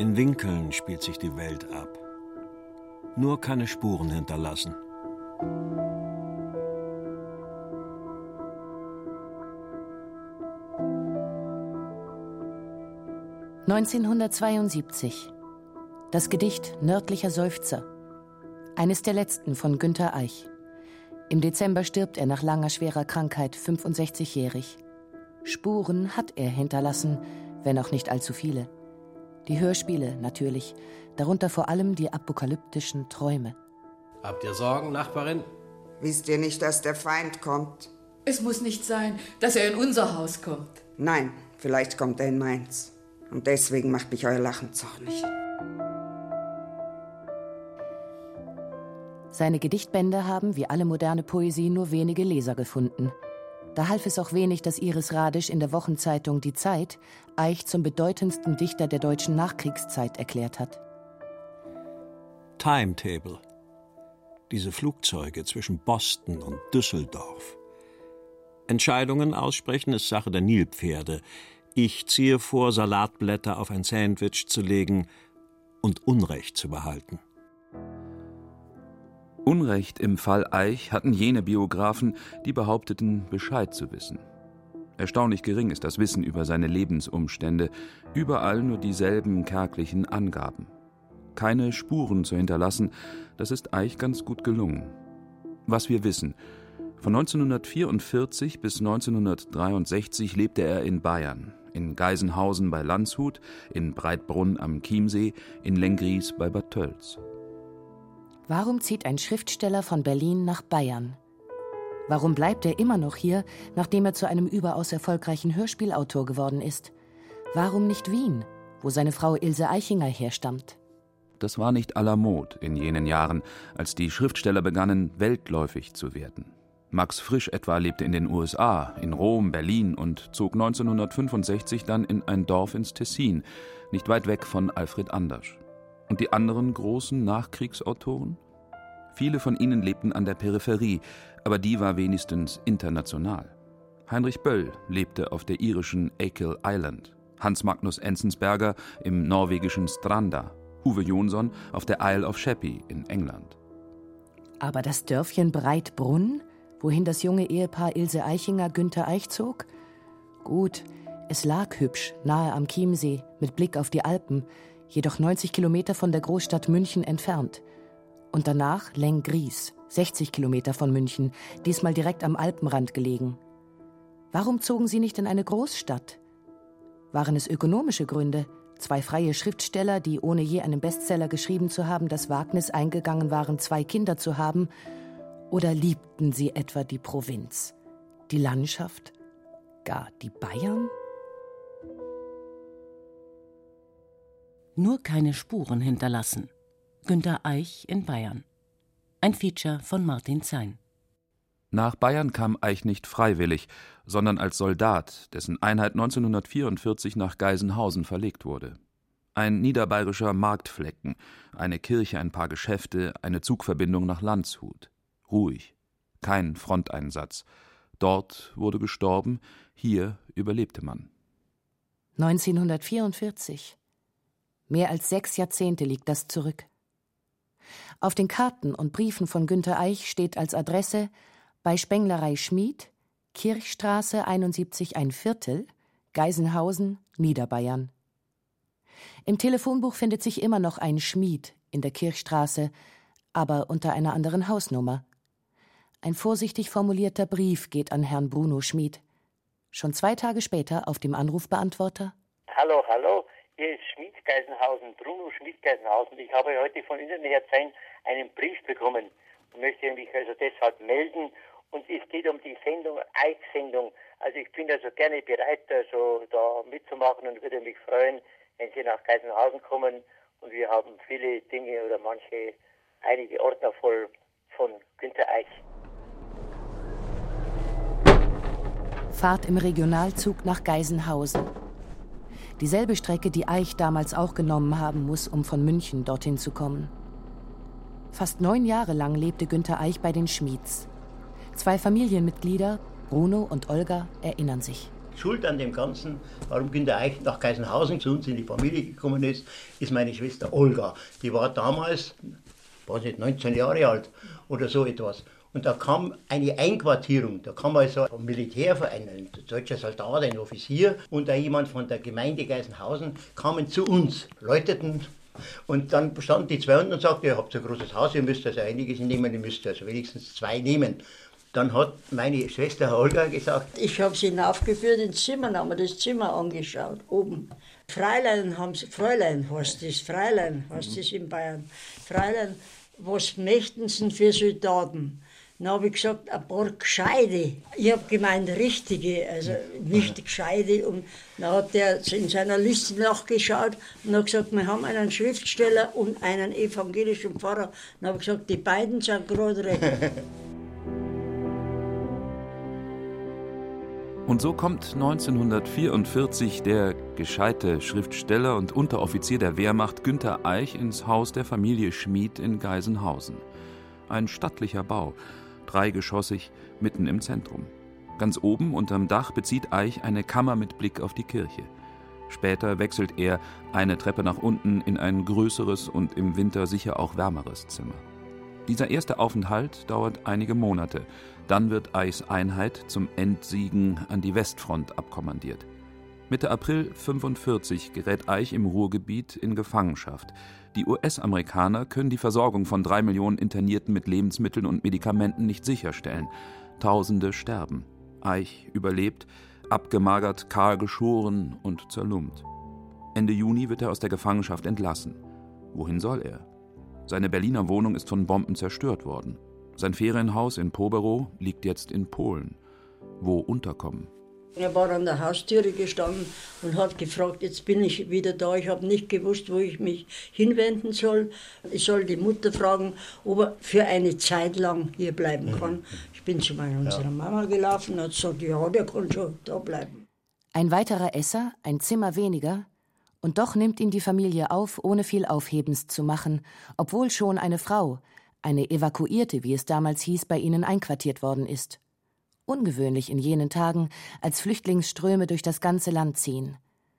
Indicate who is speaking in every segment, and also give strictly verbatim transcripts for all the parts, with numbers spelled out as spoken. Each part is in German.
Speaker 1: In Winkeln spielt sich die Welt ab. Nur keine Spuren hinterlassen.
Speaker 2: neunzehnhundertzweiundsiebzig. Das Gedicht Nördlicher Seufzer. Eines der letzten von Günter Eich. Im Dezember stirbt er nach langer, schwerer Krankheit, fünfundsechzigjährig. Spuren hat er hinterlassen, wenn auch nicht allzu viele. Die Hörspiele natürlich, darunter vor allem die apokalyptischen Träume.
Speaker 3: Habt ihr Sorgen, Nachbarin?
Speaker 4: Wisst ihr nicht, dass der Feind kommt?
Speaker 5: Es muss nicht sein, dass er in unser Haus kommt.
Speaker 4: Nein, vielleicht kommt er in meins. Und deswegen macht mich euer Lachen zornig.
Speaker 2: Seine Gedichtbände haben, wie alle moderne Poesie, nur wenige Leser gefunden. Da half es auch wenig, dass Iris Radisch in der Wochenzeitung Die Zeit Eich zum bedeutendsten Dichter der deutschen Nachkriegszeit erklärt hat.
Speaker 1: Timetable. Diese Flugzeuge zwischen Boston und Düsseldorf. Entscheidungen aussprechen ist Sache der Nilpferde. Ich ziehe vor, Salatblätter auf ein Sandwich zu legen und Unrecht zu behalten.
Speaker 6: Unrecht im Fall Eich hatten jene Biografen, die behaupteten, Bescheid zu wissen. Erstaunlich gering ist das Wissen über seine Lebensumstände, überall nur dieselben kärglichen Angaben. Keine Spuren zu hinterlassen, das ist Eich ganz gut gelungen. Was wir wissen: Von neunzehnhundertvierundvierzig bis neunzehnhundertdreiundsechzig lebte er in Bayern, in Geisenhausen bei Landshut, in Breitbrunn am Chiemsee, in Lenggries bei Bad Tölz.
Speaker 2: Warum zieht ein Schriftsteller von Berlin nach Bayern? Warum bleibt er immer noch hier, nachdem er zu einem überaus erfolgreichen Hörspielautor geworden ist? Warum nicht Wien, wo seine Frau Ilse Eichinger herstammt?
Speaker 6: Das war nicht à la mode in jenen Jahren, als die Schriftsteller begannen, weltläufig zu werden. Max Frisch etwa lebte in den U S A, in Rom, Berlin und zog neunzehnhundertfünfundsechzig dann in ein Dorf ins Tessin, nicht weit weg von Alfred Andersch. Und die anderen großen Nachkriegsautoren? Viele von ihnen lebten an der Peripherie, aber die war wenigstens international. Heinrich Böll lebte auf der irischen Achill Island, Hans Magnus Enzensberger im norwegischen Stranda, Uwe Jonsson auf der Isle of Sheppey in England.
Speaker 2: Aber das Dörfchen Breitbrunn, wohin das junge Ehepaar Ilse Eichinger Günter Eich zog? Gut, es lag hübsch, nahe am Chiemsee, mit Blick auf die Alpen, jedoch neunzig Kilometer von der Großstadt München entfernt. Und danach Lenggries, sechzig Kilometer von München, diesmal direkt am Alpenrand gelegen. Warum zogen sie nicht in eine Großstadt? Waren es ökonomische Gründe? Zwei freie Schriftsteller, die ohne je einen Bestseller geschrieben zu haben, das Wagnis eingegangen waren, zwei Kinder zu haben? Oder liebten sie etwa die Provinz, die Landschaft, gar die Bayern?
Speaker 7: Nur keine Spuren hinterlassen. Günter Eich in Bayern. Ein Feature von Martin Zein.
Speaker 6: Nach Bayern kam Eich nicht freiwillig, sondern als Soldat, dessen Einheit neunzehnhundertvierundvierzig nach Geisenhausen verlegt wurde. Ein niederbayerischer Marktflecken, eine Kirche, ein paar Geschäfte, eine Zugverbindung nach Landshut. Ruhig, kein Fronteinsatz. Dort wurde gestorben, hier überlebte man.
Speaker 2: neunzehnhundertvierundvierzig. Mehr als sechs Jahrzehnte liegt das zurück. Auf den Karten und Briefen von Günter Eich steht als Adresse bei Spenglerei Schmid, Kirchstraße einundsiebzig ein Viertel, Geisenhausen, Niederbayern. Im Telefonbuch findet sich immer noch ein Schmid in der Kirchstraße, aber unter einer anderen Hausnummer. Ein vorsichtig formulierter Brief geht an Herrn Bruno Schmid. Schon zwei Tage später auf dem Anrufbeantworter:
Speaker 8: Hallo, hallo, hier ist Schmid Geisenhausen, Bruno Schmid Geisenhausen. Ich habe heute von Ihnen, Herr Zein, einen Brief bekommen und möchte mich also deshalb melden. Und es geht um die Sendung, Eich-Sendung. Also ich bin also gerne bereit, also da mitzumachen und würde mich freuen, wenn Sie nach Geisenhausen kommen. Und wir haben viele Dinge oder manche, einige Ordner voll von Günter Eich.
Speaker 2: Fahrt im Regionalzug nach Geisenhausen. Dieselbe Strecke, die Eich damals auch genommen haben muss, um von München dorthin zu kommen. Fast neun Jahre lang lebte Günter Eich bei den Schmieds. Zwei Familienmitglieder, Bruno und Olga, erinnern sich.
Speaker 9: Schuld an dem Ganzen, warum Günter Eich nach Geisenhausen zu uns in die Familie gekommen ist, ist meine Schwester Olga. Die war damals, weiß nicht, neunzehn Jahre alt oder so etwas. Und da kam eine Einquartierung, da kam also ein Militärverein, ein deutscher Soldat, ein Offizier und auch jemand von der Gemeinde Geisenhausen kamen zu uns, läuteten. Und dann standen die zwei unten und sagten, ihr habt so ein großes Haus, ihr müsst also einiges nehmen, ihr müsst also wenigstens zwei nehmen. Dann hat meine Schwester Olga gesagt,
Speaker 10: ich habe sie hinaufgeführt ins Zimmer, haben wir das Zimmer angeschaut, oben. Fräulein haben sie, Fräulein heißt das, Fräulein heißt das in Bayern. Fräulein, was möchten Sie für Soldaten? Dann habe ich gesagt, ein paar Gescheide. Ich habe gemeint, richtige, also nicht Gescheide. Und dann hat er in seiner Liste nachgeschaut und hat gesagt, wir haben einen Schriftsteller und einen evangelischen Pfarrer. Dann habe ich gesagt, die beiden sind gerade recht.
Speaker 6: Und so kommt neunzehnhundertvierundvierzig der gescheite Schriftsteller und Unteroffizier der Wehrmacht Günter Eich ins Haus der Familie Schmid in Geisenhausen. Ein stattlicher Bau, dreigeschossig, mitten im Zentrum. Ganz oben unterm Dach bezieht Eich eine Kammer mit Blick auf die Kirche. Später wechselt er eine Treppe nach unten in ein größeres und im Winter sicher auch wärmeres Zimmer. Dieser erste Aufenthalt dauert einige Monate. Dann wird Eichs Einheit zum Endsiegen an die Westfront abkommandiert. Mitte April fünfundvierzig gerät Eich im Ruhrgebiet in Gefangenschaft. Die U S-Amerikaner können die Versorgung von drei Millionen Internierten mit Lebensmitteln und Medikamenten nicht sicherstellen. Tausende sterben. Eich überlebt, abgemagert, kahl geschoren und zerlumpt. Ende Juni wird er aus der Gefangenschaft entlassen. Wohin soll er? Seine Berliner Wohnung ist von Bomben zerstört worden. Sein Ferienhaus in Poberow liegt jetzt in Polen. Wo unterkommen?
Speaker 10: Er war an der Haustüre gestanden und hat gefragt, jetzt bin ich wieder da. Ich habe nicht gewusst, wo ich mich hinwenden soll. Ich soll die Mutter fragen, ob er für eine Zeit lang hier bleiben kann. Ich bin zu meiner unserer Mama gelaufen und hat gesagt, ja, der kann schon da bleiben.
Speaker 2: Ein weiterer Esser, ein Zimmer weniger. Und doch nimmt ihn die Familie auf, ohne viel Aufhebens zu machen, obwohl schon eine Frau, eine Evakuierte, wie es damals hieß, bei ihnen einquartiert worden ist. Ungewöhnlich in jenen Tagen, als Flüchtlingsströme durch das ganze Land ziehen.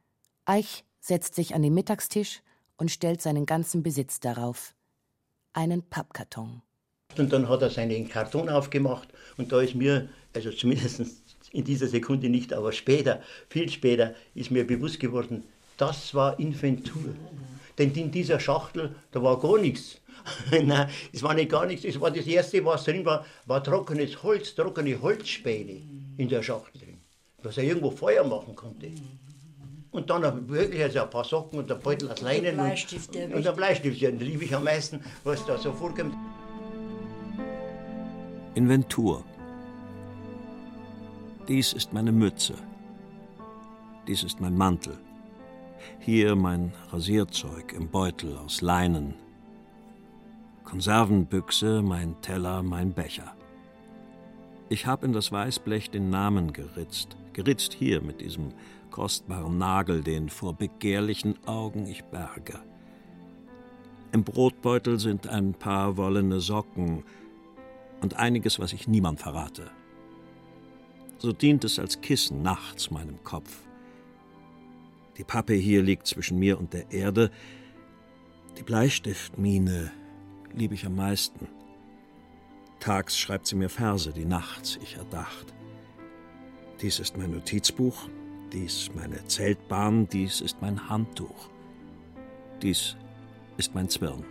Speaker 2: Eich setzt sich an den Mittagstisch und stellt seinen ganzen Besitz darauf. Einen Pappkarton.
Speaker 9: Und dann hat er seinen Karton aufgemacht und da ist mir, also zumindest in dieser Sekunde nicht, aber später, viel später, ist mir bewusst geworden, das war Inventur. Denn in dieser Schachtel, da war gar nichts. Nein, es war nicht gar nichts. Es war das Erste, was drin war, war trockenes Holz, trockene Holzspäne in der Schachtel drin, dass er irgendwo Feuer machen konnte. Und dann wirklich also ein paar Socken und ein Beutel aus Leinen und, und, und ein Bleistift. Den liebe ich am meisten, was da so vorkommt.
Speaker 1: Inventur. Dies ist meine Mütze. Dies ist mein Mantel. Hier mein Rasierzeug im Beutel aus Leinen. Konservenbüchse, mein Teller, mein Becher. Ich habe in das Weißblech den Namen geritzt. Geritzt hier mit diesem kostbaren Nagel, den vor begehrlichen Augen ich berge. Im Brotbeutel sind ein paar wollene Socken und einiges, was ich niemand verrate. So dient es als Kissen nachts meinem Kopf. Die Pappe hier liegt zwischen mir und der Erde. Die Bleistiftmine liebe ich am meisten. Tags schreibt sie mir Verse, die nachts ich erdacht. Dies ist mein Notizbuch, dies meine Zeltbahn, dies ist mein Handtuch. Dies ist mein Zwirn.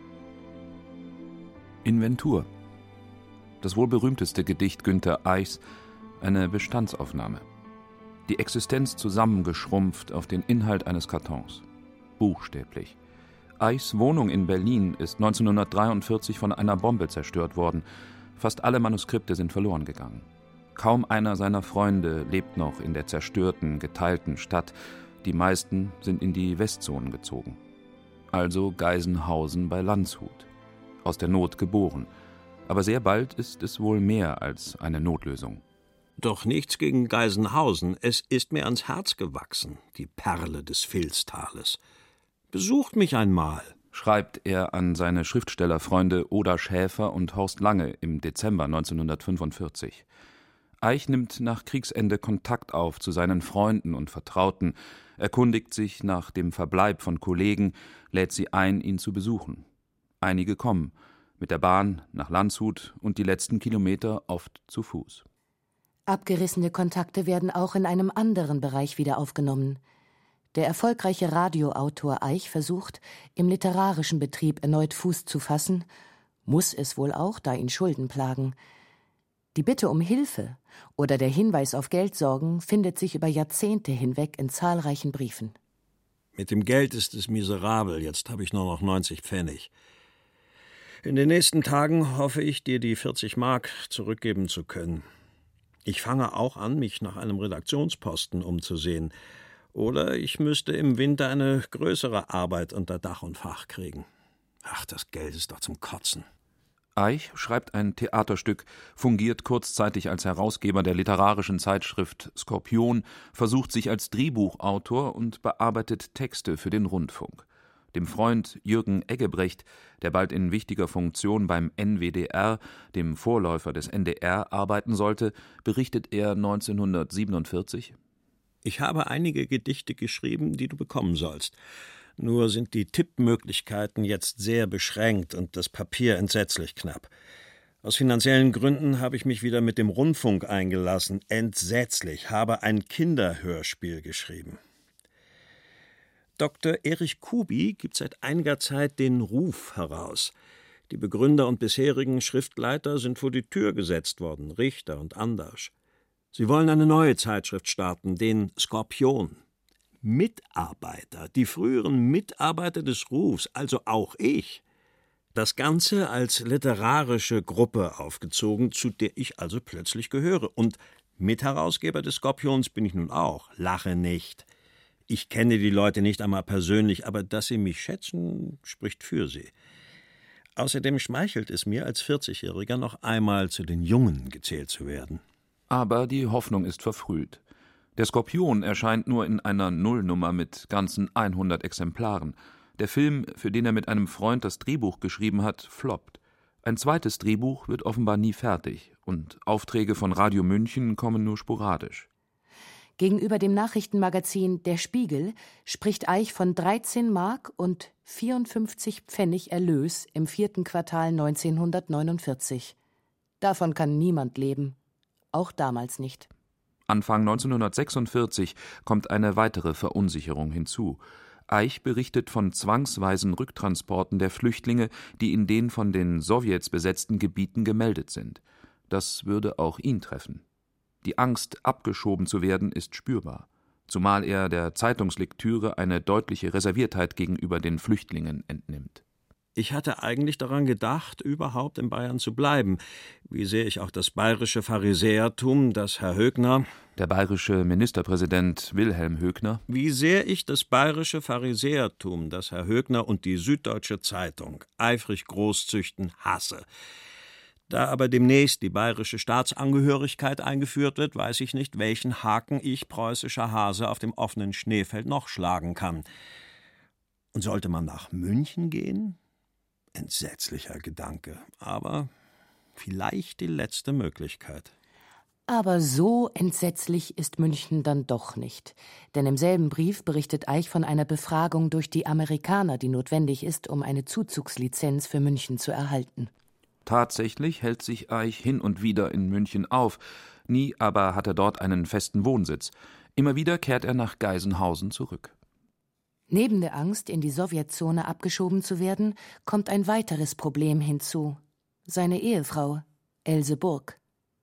Speaker 6: Inventur. Das wohl berühmteste Gedicht Günter Eichs, eine Bestandsaufnahme. Die Existenz zusammengeschrumpft auf den Inhalt eines Kartons. Buchstäblich. Eichs Wohnung in Berlin ist neunzehnhundertdreiundvierzig von einer Bombe zerstört worden. Fast alle Manuskripte sind verloren gegangen. Kaum einer seiner Freunde lebt noch in der zerstörten, geteilten Stadt. Die meisten sind in die Westzonen gezogen. Also Geisenhausen bei Landshut. Aus der Not geboren. Aber sehr bald ist es wohl mehr als eine Notlösung.
Speaker 1: Doch nichts gegen Geisenhausen. Es ist mir ans Herz gewachsen, die Perle des Vilstales. Besucht mich einmal,
Speaker 6: schreibt er an seine Schriftstellerfreunde Oda Schäfer und Horst Lange im Dezember neunzehnhundertfünfundvierzig. Eich nimmt nach Kriegsende Kontakt auf zu seinen Freunden und Vertrauten, erkundigt sich nach dem Verbleib von Kollegen, lädt sie ein, ihn zu besuchen. Einige kommen, mit der Bahn nach Landshut und die letzten Kilometer oft zu Fuß.
Speaker 2: Abgerissene Kontakte werden auch in einem anderen Bereich wieder aufgenommen. Der erfolgreiche Radioautor Eich versucht, im literarischen Betrieb erneut Fuß zu fassen, muss es wohl auch, da ihn Schulden plagen. Die Bitte um Hilfe oder der Hinweis auf Geldsorgen findet sich über Jahrzehnte hinweg in zahlreichen Briefen.
Speaker 1: Mit dem Geld ist es miserabel, jetzt habe ich nur noch neunzig Pfennig. In den nächsten Tagen hoffe ich, dir die vierzig Mark zurückgeben zu können. Ich fange auch an, mich nach einem Redaktionsposten umzusehen. Oder ich müsste im Winter eine größere Arbeit unter Dach und Fach kriegen. Ach, das Geld ist doch zum Kotzen.
Speaker 6: Eich schreibt ein Theaterstück, fungiert kurzzeitig als Herausgeber der literarischen Zeitschrift Skorpion, versucht sich als Drehbuchautor und bearbeitet Texte für den Rundfunk. Dem Freund Jürgen Eggebrecht, der bald in wichtiger Funktion beim N W D R, dem Vorläufer des N D R, arbeiten sollte, berichtet er neunzehnhundertsiebenundvierzig:
Speaker 1: Ich habe einige Gedichte geschrieben, die du bekommen sollst. Nur sind die Tippmöglichkeiten jetzt sehr beschränkt und das Papier entsetzlich knapp. Aus finanziellen Gründen habe ich mich wieder mit dem Rundfunk eingelassen. Entsetzlich, habe ein Kinderhörspiel geschrieben. Doktor Erich Kubi gibt seit einiger Zeit den Ruf heraus. Die Begründer und bisherigen Schriftleiter sind vor die Tür gesetzt worden, Richter und Andersch. Sie wollen eine neue Zeitschrift starten, den Skorpion. Mitarbeiter, die früheren Mitarbeiter des Rufs, also auch ich. Das Ganze als literarische Gruppe aufgezogen, zu der ich also plötzlich gehöre. Und Mitherausgeber des Skorpions bin ich nun auch. Lache nicht. Ich kenne die Leute nicht einmal persönlich, aber dass sie mich schätzen, spricht für sie. Außerdem schmeichelt es mir, als vierzigjähriger noch einmal zu den Jungen gezählt zu werden.
Speaker 6: Aber die Hoffnung ist verfrüht. Der Skorpion erscheint nur in einer Nullnummer mit ganzen hundert Exemplaren. Der Film, für den er mit einem Freund das Drehbuch geschrieben hat, floppt. Ein zweites Drehbuch wird offenbar nie fertig und Aufträge von Radio München kommen nur sporadisch.
Speaker 2: Gegenüber dem Nachrichtenmagazin Der Spiegel spricht Eich von dreizehn Mark und vierundfünfzig Pfennig Erlös im vierten Quartal neunzehnhundertneunundvierzig. Davon kann niemand leben, auch damals nicht.
Speaker 6: Anfang neunzehnhundertsechsundvierzig kommt eine weitere Verunsicherung hinzu. Eich berichtet von zwangsweisen Rücktransporten der Flüchtlinge, die in den von den Sowjets besetzten Gebieten gemeldet sind. Das würde auch ihn treffen. Die Angst, abgeschoben zu werden, ist spürbar, zumal er der Zeitungslektüre eine deutliche Reserviertheit gegenüber den Flüchtlingen entnimmt.
Speaker 1: Ich hatte eigentlich daran gedacht, überhaupt in Bayern zu bleiben. Wie sehe ich auch das bayerische Pharisäertum, das Herr Högner...
Speaker 6: Der bayerische Ministerpräsident Wilhelm Högner.
Speaker 1: Wie sehr ich das bayerische Pharisäertum, das Herr Högner und die Süddeutsche Zeitung eifrig großzüchten, hasse. Da aber demnächst die bayerische Staatsangehörigkeit eingeführt wird, weiß ich nicht, welchen Haken ich, preußischer Hase, auf dem offenen Schneefeld noch schlagen kann. Und sollte man nach München gehen? Entsetzlicher Gedanke, aber vielleicht die letzte Möglichkeit.
Speaker 2: Aber so entsetzlich ist München dann doch nicht. Denn im selben Brief berichtet Eich von einer Befragung durch die Amerikaner, die notwendig ist, um eine Zuzugslizenz für München zu erhalten.
Speaker 6: Tatsächlich hält sich Eich hin und wieder in München auf, nie aber hat er dort einen festen Wohnsitz. Immer wieder kehrt er nach Geisenhausen zurück.
Speaker 2: Neben der Angst, in die Sowjetzone abgeschoben zu werden, kommt ein weiteres Problem hinzu. Seine Ehefrau, Else Burg.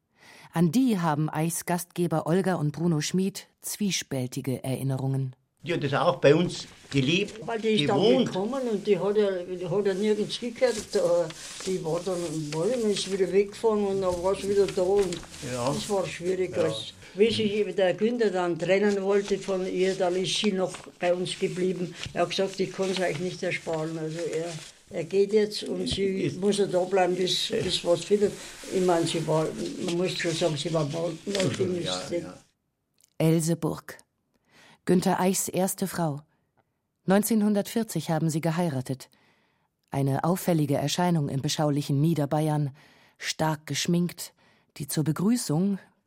Speaker 2: An die haben Eichs Gastgeber Olga und Bruno Schmid zwiespältige Erinnerungen.
Speaker 9: Die hat das auch bei uns gelebt,
Speaker 10: Weil die ist
Speaker 9: gewohnt.
Speaker 10: dann gekommen und die hat ja, die hat ja nirgends hingehört. Die war dann in Ball und ist wieder weggefahren und dann war sie wieder da. Und
Speaker 9: Ja.
Speaker 10: das war schwierig.
Speaker 9: Ja.
Speaker 10: Als, wie sich der Günther dann trennen wollte von ihr, dann ist sie noch bei uns geblieben. Er hat gesagt, ich kann es euch nicht ersparen. Also er, er geht jetzt und sie muss ja da bleiben, bis, bis was findet. Ich meine, sie war, man muss schon sagen, sie war Balken.
Speaker 9: Ja, ja.
Speaker 2: Else Burg. Günther Eichs erste Frau. neunzehnhundertvierzig haben sie geheiratet. Eine auffällige Erscheinung im beschaulichen Niederbayern, stark geschminkt, die zur Begrüßung,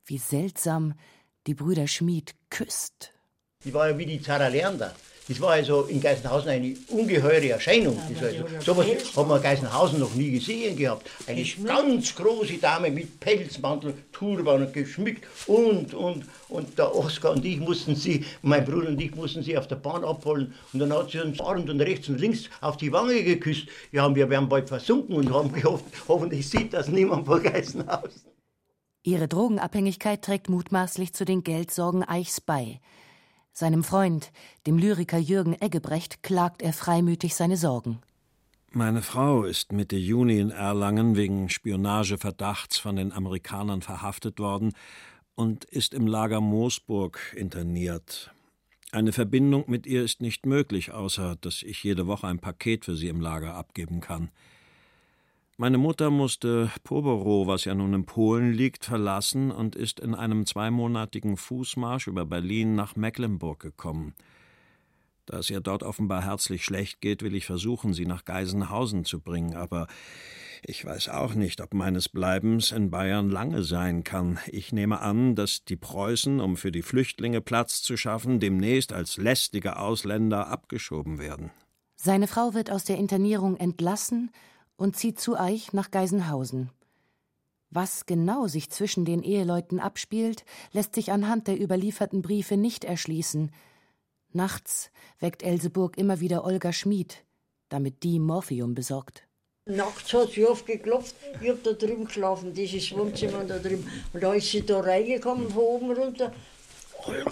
Speaker 2: Wie seltsam, die Brüder Schmid küsst.
Speaker 9: Die war ja wie die Zara Leander. Das war also in Geisenhausen eine ungeheure Erscheinung. Das also, sowas hat man in Geisenhausen noch nie gesehen gehabt. Eine ganz große Dame mit Pelzmantel, Turban und geschmückt. Und, und, und der Oskar und ich mussten sie, mein Bruder und ich mussten sie auf der Bahn abholen. Und dann hat sie uns fahrend und rechts und links auf die Wange geküsst. Ja, wir wären bald versunken und haben gehofft, hoffentlich sieht das niemand vor Geisenhausen.
Speaker 2: Ihre Drogenabhängigkeit trägt mutmaßlich zu den Geldsorgen Eichs bei. Seinem Freund, dem Lyriker Jürgen Eggebrecht, klagt er freimütig seine Sorgen.
Speaker 1: Meine Frau ist Mitte Juni in Erlangen wegen Spionageverdachts von den Amerikanern verhaftet worden und ist im Lager Moosburg interniert. Eine Verbindung mit ihr ist nicht möglich, außer dass ich jede Woche ein Paket für sie im Lager abgeben kann. Meine Mutter musste Poborow, was ja nun in Polen liegt, verlassen und ist in einem zweimonatigen Fußmarsch über Berlin nach Mecklenburg gekommen. Da es ihr dort offenbar herzlich schlecht geht, will ich versuchen, sie nach Geisenhausen zu bringen. Aber ich weiß auch nicht, ob meines Bleibens in Bayern lange sein kann. Ich nehme an, dass die Preußen, um für die Flüchtlinge Platz zu schaffen, demnächst als lästige Ausländer abgeschoben werden.
Speaker 2: Seine Frau wird aus der Internierung entlassen und zieht zu Eich nach Geisenhausen. Was genau sich zwischen den Eheleuten abspielt, lässt sich anhand der überlieferten Briefe nicht erschließen. Nachts weckt Elseburg immer wieder Olga Schmid, damit die Morphium besorgt.
Speaker 10: Nachts hat sie aufgeklopft, ich hab da drüben geschlafen, dieses Wohnzimmer da drüben. Und da ist sie da reingekommen, von oben runter. Olga,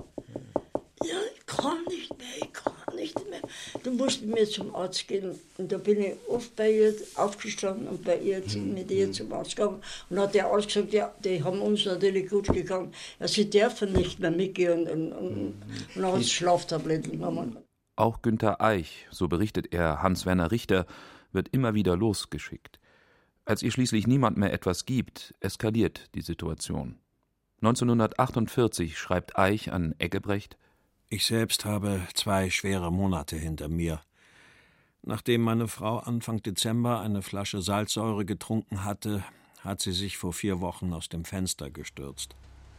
Speaker 10: ja, ich kann nicht mehr, ich kann nicht mehr. Du musst mit mir zum Arzt gehen. Und da bin ich oft bei ihr aufgestanden und bei ihr, mit ihr zum Arzt gegangen. Und hat der Arzt gesagt, ja, die haben uns natürlich gut gegangen. Ja, sie dürfen nicht mehr mitgehen und, und, und hat Schlaftabletten genommen.
Speaker 6: Auch Günter Eich, so berichtet er Hans-Werner Richter, wird immer wieder losgeschickt. Als ihr schließlich niemand mehr etwas gibt, eskaliert die Situation. neunzehnhundertachtundvierzig schreibt Eich an Eggebrecht:
Speaker 1: Ich selbst habe zwei schwere Monate hinter mir. Nachdem meine Frau Anfang Dezember eine Flasche Salzsäure getrunken hatte, hat sie sich vor vier Wochen aus dem Fenster gestürzt.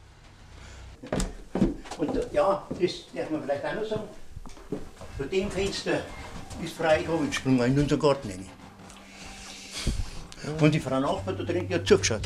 Speaker 9: Und ja, das darf man vielleicht auch noch sagen. Von dem Fenster ist Frau Eichhobel gesprungen, in unseren Garten rein. Und die Frau Nachbar da drin, die hat zugeschaut.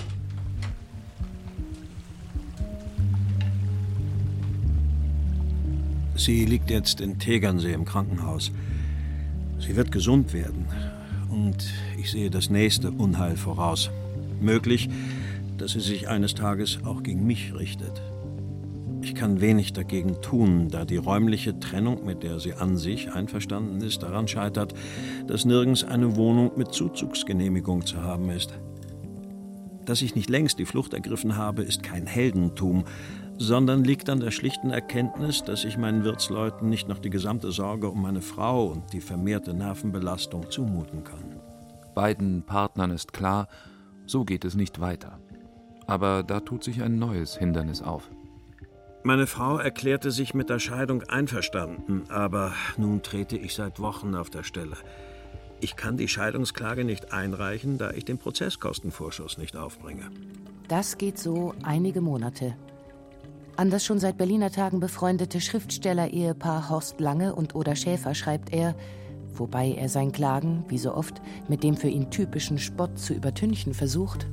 Speaker 1: Sie liegt jetzt in Tegernsee im Krankenhaus. Sie wird gesund werden. Und ich sehe das nächste Unheil voraus. Möglich, dass sie sich eines Tages auch gegen mich richtet. Ich kann wenig dagegen tun, da die räumliche Trennung, mit der sie an sich einverstanden ist, daran scheitert, dass nirgends eine Wohnung mit Zuzugsgenehmigung zu haben ist. Dass ich nicht längst die Flucht ergriffen habe, ist kein Heldentum, sondern liegt an der schlichten Erkenntnis, dass ich meinen Wirtsleuten nicht noch die gesamte Sorge um meine Frau und die vermehrte Nervenbelastung zumuten kann.
Speaker 6: Beiden Partnern ist klar, so geht es nicht weiter. Aber da tut sich ein neues Hindernis auf.
Speaker 1: Meine Frau erklärte sich mit der Scheidung einverstanden, aber nun trete ich seit Wochen auf der Stelle. Ich kann die Scheidungsklage nicht einreichen, da ich den Prozesskostenvorschuss nicht aufbringe.
Speaker 2: Das geht so einige Monate. An das schon seit Berliner Tagen befreundete Schriftsteller-Ehepaar Horst Lange und Oda Schäfer schreibt er, wobei er sein Klagen, wie so oft, mit dem für ihn typischen Spott zu übertünchen versucht: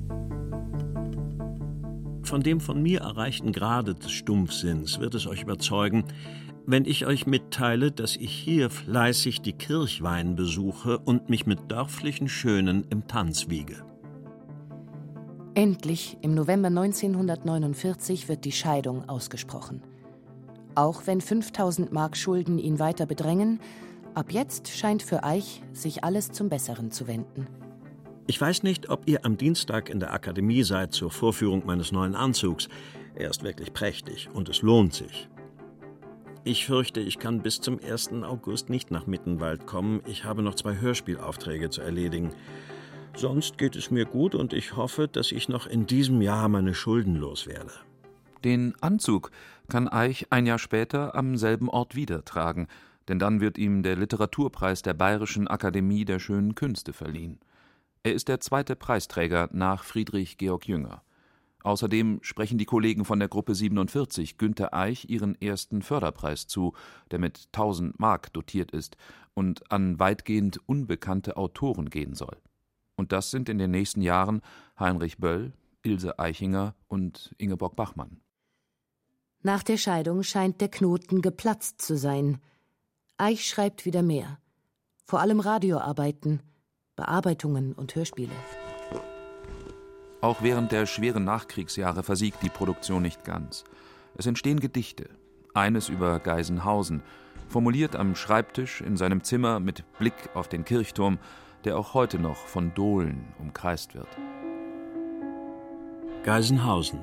Speaker 1: Von dem von mir erreichten Grade des Stumpfsinns wird es euch überzeugen, wenn ich euch mitteile, dass ich hier fleißig die Kirchweih besuche und mich mit dörflichen Schönen im Tanz wiege.
Speaker 2: Endlich, im November neunzehnhundertneunundvierzig, wird die Scheidung ausgesprochen. Auch wenn fünftausend Mark Schulden ihn weiter bedrängen, ab jetzt scheint für Eich sich alles zum Besseren zu wenden.
Speaker 1: Ich weiß nicht, ob ihr am Dienstag in der Akademie seid zur Vorführung meines neuen Anzugs. Er ist wirklich prächtig und es lohnt sich. Ich fürchte, ich kann bis zum ersten August nicht nach Mittenwald kommen. Ich habe noch zwei Hörspielaufträge zu erledigen. Sonst geht es mir gut und ich hoffe, dass ich noch in diesem Jahr meine Schulden loswerde.
Speaker 6: Den Anzug kann Eich ein Jahr später am selben Ort wieder tragen, denn dann wird ihm der Literaturpreis der Bayerischen Akademie der Schönen Künste verliehen. Er ist der zweite Preisträger nach Friedrich Georg Jünger. Außerdem sprechen die Kollegen von der Gruppe siebenundvierzig Günter Eich ihren ersten Förderpreis zu, der mit tausend Mark dotiert ist und an weitgehend unbekannte Autoren gehen soll. Und das sind in den nächsten Jahren Heinrich Böll, Ilse Aichinger und Ingeborg Bachmann.
Speaker 2: Nach der Scheidung scheint der Knoten geplatzt zu sein. Eich schreibt wieder mehr. Vor allem Radioarbeiten, Bearbeitungen und Hörspiele.
Speaker 6: Auch während der schweren Nachkriegsjahre versiegt die Produktion nicht ganz. Es entstehen Gedichte. Eines über Geisenhausen, formuliert am Schreibtisch in seinem Zimmer mit Blick auf den Kirchturm, der auch heute noch von Dohlen umkreist wird.
Speaker 1: Geisenhausen.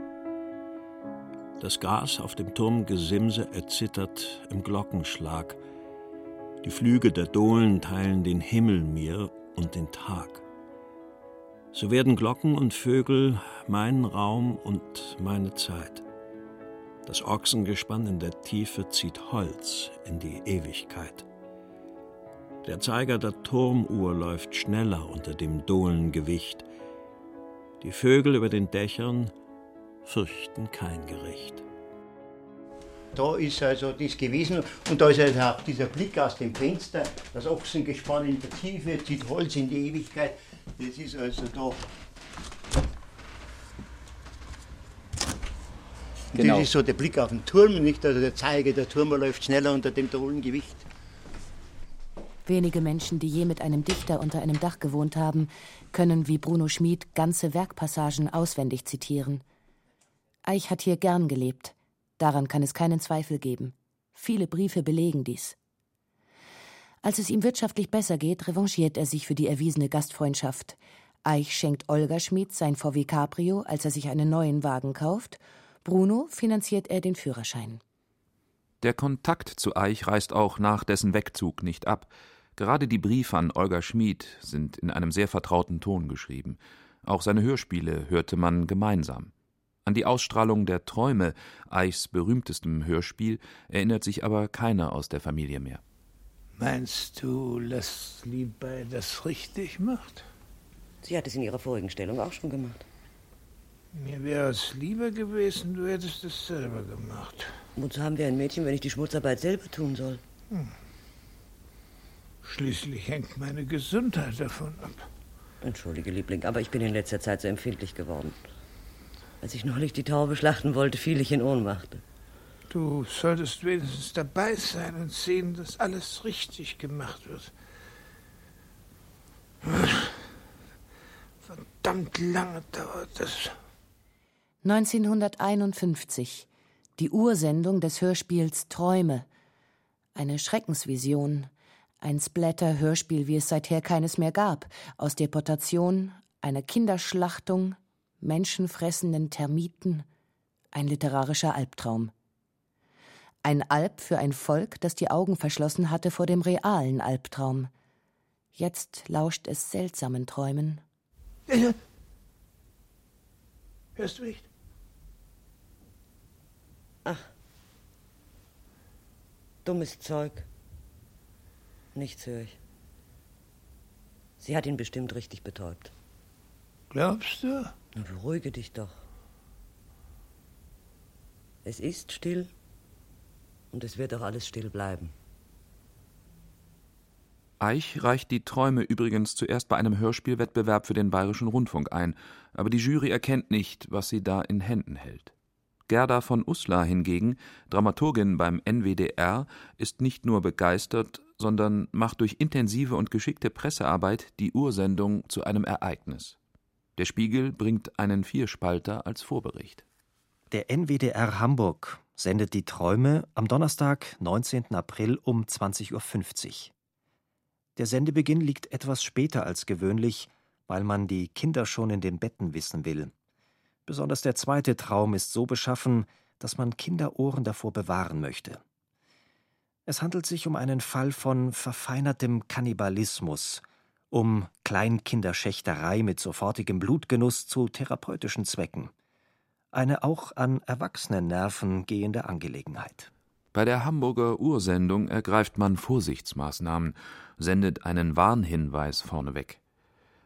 Speaker 1: Das Gras auf dem Turmgesimse erzittert im Glockenschlag. Die Flüge der Dohlen teilen den Himmel mir und den Tag. So werden Glocken und Vögel mein Raum und meine Zeit. Das Ochsengespann in der Tiefe zieht Holz in die Ewigkeit. Der Zeiger der Turmuhr läuft schneller unter dem Dohlengewicht. Die Vögel über den Dächern fürchten kein Gericht.
Speaker 9: Da ist also das gewesen und da ist also auch dieser Blick aus dem Fenster, das Ochsengespann in der Tiefe zieht Holz in die Ewigkeit. Das ist also da. Genau. Das ist so der Blick auf den Turm, nicht? Also der Zeiger der Turm läuft schneller unter dem Dohlengewicht.
Speaker 2: Wenige Menschen, die je mit einem Dichter unter einem Dach gewohnt haben, können wie Bruno Schmid ganze Werkpassagen auswendig zitieren. Eich hat hier gern gelebt. Daran kann es keinen Zweifel geben. Viele Briefe belegen dies. Als es ihm wirtschaftlich besser geht, revanchiert er sich für die erwiesene Gastfreundschaft. Eich schenkt Olga Schmid sein V W Cabrio, als er sich einen neuen Wagen kauft. Bruno finanziert er den Führerschein.
Speaker 6: Der Kontakt zu Eich reißt auch nach dessen Wegzug nicht ab. Gerade die Briefe an Olga Schmid sind in einem sehr vertrauten Ton geschrieben. Auch seine Hörspiele hörte man gemeinsam. An die Ausstrahlung der Träume, Eichs berühmtestem Hörspiel, erinnert sich aber keiner aus der Familie mehr.
Speaker 11: Meinst du, dass Liebei das richtig macht?
Speaker 12: Sie hat es in ihrer vorigen Stellung auch schon gemacht.
Speaker 11: Mir wäre es lieber gewesen, du hättest es selber gemacht.
Speaker 12: Wozu haben wir ein Mädchen, wenn ich die Schmutzarbeit selber tun soll?
Speaker 11: Hm. Schließlich hängt meine Gesundheit davon ab.
Speaker 12: Entschuldige, Liebling, aber ich bin in letzter Zeit so empfindlich geworden. Als ich neulich die Taube schlachten wollte, fiel ich in Ohnmacht.
Speaker 11: Du solltest wenigstens dabei sein und sehen, dass alles richtig gemacht wird. Verdammt lange dauert das.
Speaker 2: neunzehnhunderteinundfünfzig. Die Ursendung des Hörspiels Träume. Eine Schreckensvision. Ein Splatter-Hörspiel, wie es seither keines mehr gab. Aus Deportation, einer Kinderschlachtung, menschenfressenden Termiten. Ein literarischer Albtraum. Ein Alb für ein Volk, das die Augen verschlossen hatte vor dem realen Albtraum. Jetzt lauscht es seltsamen Träumen.
Speaker 11: Hörst du nicht?
Speaker 12: Ach. Dummes Zeug. Nichts höre ich. Sie hat ihn bestimmt richtig betäubt.
Speaker 11: Glaubst du?
Speaker 12: Na, beruhige dich doch. Es ist still und es wird auch alles still bleiben.
Speaker 6: Eich reicht die Träume übrigens zuerst bei einem Hörspielwettbewerb für den Bayerischen Rundfunk ein, aber die Jury erkennt nicht, was sie da in Händen hält. Gerda von Uslar hingegen, Dramaturgin beim N W D R, ist nicht nur begeistert, sondern macht durch intensive und geschickte Pressearbeit die Ursendung zu einem Ereignis. Der Spiegel bringt einen Vierspalter als Vorbericht.
Speaker 13: Der N W D R Hamburg sendet die Träume am Donnerstag, neunzehnten April um zwanzig Uhr fünfzig. Der Sendebeginn liegt etwas später als gewöhnlich, weil man die Kinder schon in den Betten wissen will. Besonders der zweite Traum ist so beschaffen, dass man Kinderohren davor bewahren möchte. Es handelt sich um einen Fall von verfeinertem Kannibalismus, um Kleinkinderschächterei mit sofortigem Blutgenuss zu therapeutischen Zwecken. Eine auch an Erwachsenennerven gehende Angelegenheit.
Speaker 6: Bei der Hamburger Ursendung ergreift man Vorsichtsmaßnahmen, sendet einen Warnhinweis vorneweg.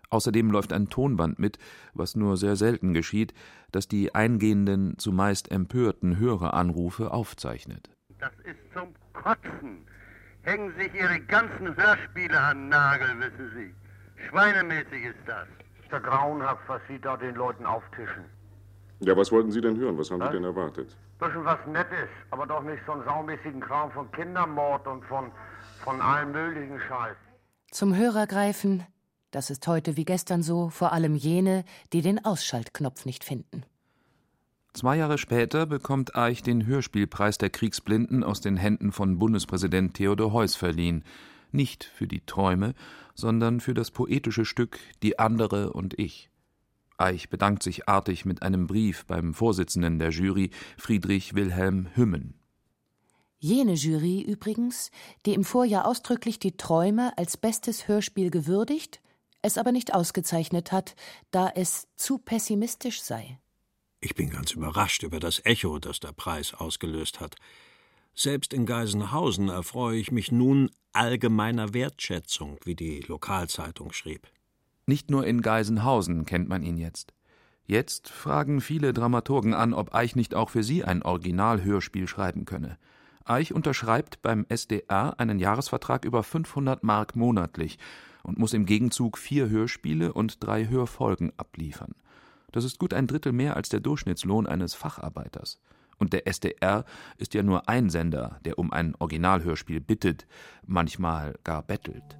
Speaker 6: Außerdem läuft ein Tonband mit, was nur sehr selten geschieht, das die eingehenden, zumeist empörten Höreranrufe aufzeichnet.
Speaker 14: Das ist zum Kotzen. Hängen sich Ihre ganzen Hörspiele an den Nagel, wissen Sie. Schweinemäßig ist das. Ist ja grauenhaft, was Sie da den Leuten auftischen.
Speaker 15: Ja, was wollten Sie denn hören? Was haben was? Sie denn erwartet?
Speaker 14: Bisschen was Nettes, aber doch nicht so einen saumäßigen Kram von Kindermord und von, von allem möglichen Scheiß.
Speaker 2: Zum Hörer greifen, das ist heute wie gestern so, vor allem jene, die den Ausschaltknopf nicht finden.
Speaker 6: Zwei Jahre später bekommt Eich den Hörspielpreis der Kriegsblinden aus den Händen von Bundespräsident Theodor Heuss verliehen. Nicht für die Träume, sondern für das poetische Stück »Die andere und ich«. Eich bedankt sich artig mit einem Brief beim Vorsitzenden der Jury, Friedrich Wilhelm Hümmen.
Speaker 2: Jene Jury übrigens, die im Vorjahr ausdrücklich die Träume als bestes Hörspiel gewürdigt, es aber nicht ausgezeichnet hat, da es zu pessimistisch sei.
Speaker 1: Ich bin ganz überrascht über das Echo, das der Preis ausgelöst hat. Selbst in Geisenhausen erfreue ich mich nun allgemeiner Wertschätzung, wie die Lokalzeitung schrieb.
Speaker 6: Nicht nur in Geisenhausen kennt man ihn jetzt. Jetzt fragen viele Dramaturgen an, ob Eich nicht auch für sie ein Originalhörspiel schreiben könne. Eich unterschreibt beim S D R einen Jahresvertrag über fünfhundert Mark monatlich und muss im Gegenzug vier Hörspiele und drei Hörfolgen abliefern. Das ist gut ein Drittel mehr als der Durchschnittslohn eines Facharbeiters. Und der S D R ist ja nur ein Sender, der um ein Originalhörspiel bittet, manchmal gar bettelt.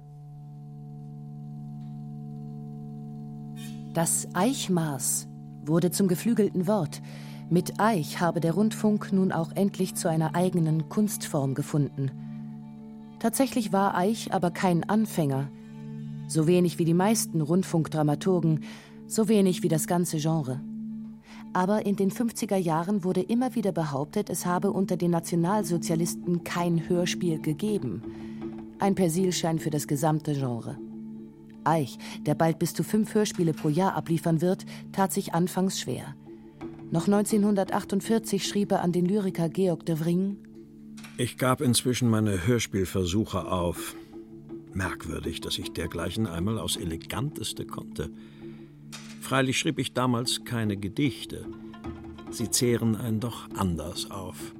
Speaker 2: Das Eichmaß wurde zum geflügelten Wort. Mit Eich habe der Rundfunk nun auch endlich zu einer eigenen Kunstform gefunden. Tatsächlich war Eich aber kein Anfänger. So wenig wie die meisten Rundfunkdramaturgen, so wenig wie das ganze Genre. Aber in den fünfziger Jahren wurde immer wieder behauptet, es habe unter den Nationalsozialisten kein Hörspiel gegeben. Ein Persilschein für das gesamte Genre. Eich, der bald bis zu fünf Hörspiele pro Jahr abliefern wird, tat sich anfangs schwer. Noch neunzehnhundertachtundvierzig schrieb er an den Lyriker Georg de Wring:
Speaker 1: Ich gab inzwischen meine Hörspielversuche auf. Merkwürdig, dass ich dergleichen einmal aus Eleganteste konnte. Freilich schrieb ich damals keine Gedichte. Sie zehren einen doch anders auf.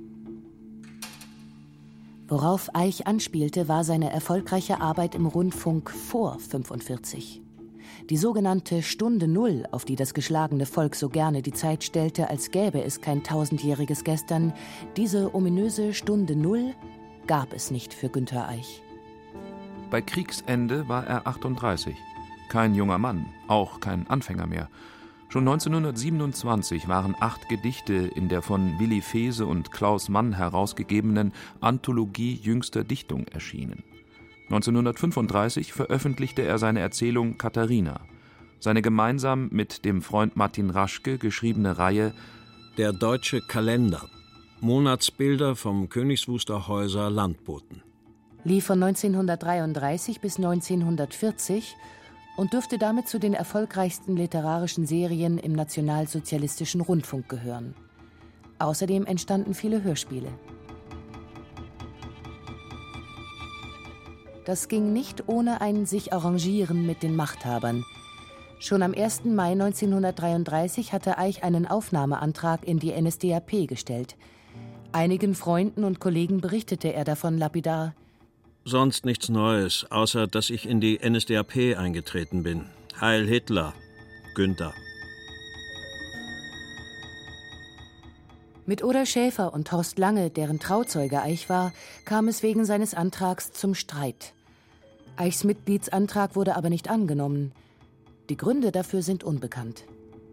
Speaker 2: Worauf Eich anspielte, war seine erfolgreiche Arbeit im Rundfunk vor fünfundvierzig. Die sogenannte Stunde Null, auf die das geschlagene Volk so gerne die Zeit stellte, als gäbe es kein tausendjähriges Gestern, diese ominöse Stunde Null gab es nicht für Günter Eich.
Speaker 6: Bei Kriegsende war er achtunddreißig. Kein junger Mann, auch kein Anfänger mehr. Schon neunzehnhundertsiebenundzwanzig waren acht Gedichte in der von Willi Feese und Klaus Mann herausgegebenen Anthologie jüngster Dichtung erschienen. neunzehnhundertfünfunddreißig veröffentlichte er seine Erzählung Katharina, seine gemeinsam mit dem Freund Martin Raschke geschriebene Reihe
Speaker 1: Der deutsche Kalender, Monatsbilder vom Königs Wusterhäuser Landboten.
Speaker 2: Lief von neunzehnhundertdreiunddreißig bis neunzehnhundertvierzig und dürfte damit zu den erfolgreichsten literarischen Serien im nationalsozialistischen Rundfunk gehören. Außerdem entstanden viele Hörspiele. Das ging nicht ohne ein sich Arrangieren mit den Machthabern. Schon am ersten Mai neunzehnhundertdreiunddreißig hatte Eich einen Aufnahmeantrag in die N S D A P gestellt. Einigen Freunden und Kollegen berichtete er davon lapidar:
Speaker 1: Sonst nichts Neues, außer dass ich in die N S D A P eingetreten bin. Heil Hitler, Günther.
Speaker 2: Mit Oda Schäfer und Horst Lange, deren Trauzeuge Eich war, kam es wegen seines Antrags zum Streit. Eichs Mitgliedsantrag wurde aber nicht angenommen. Die Gründe dafür sind unbekannt.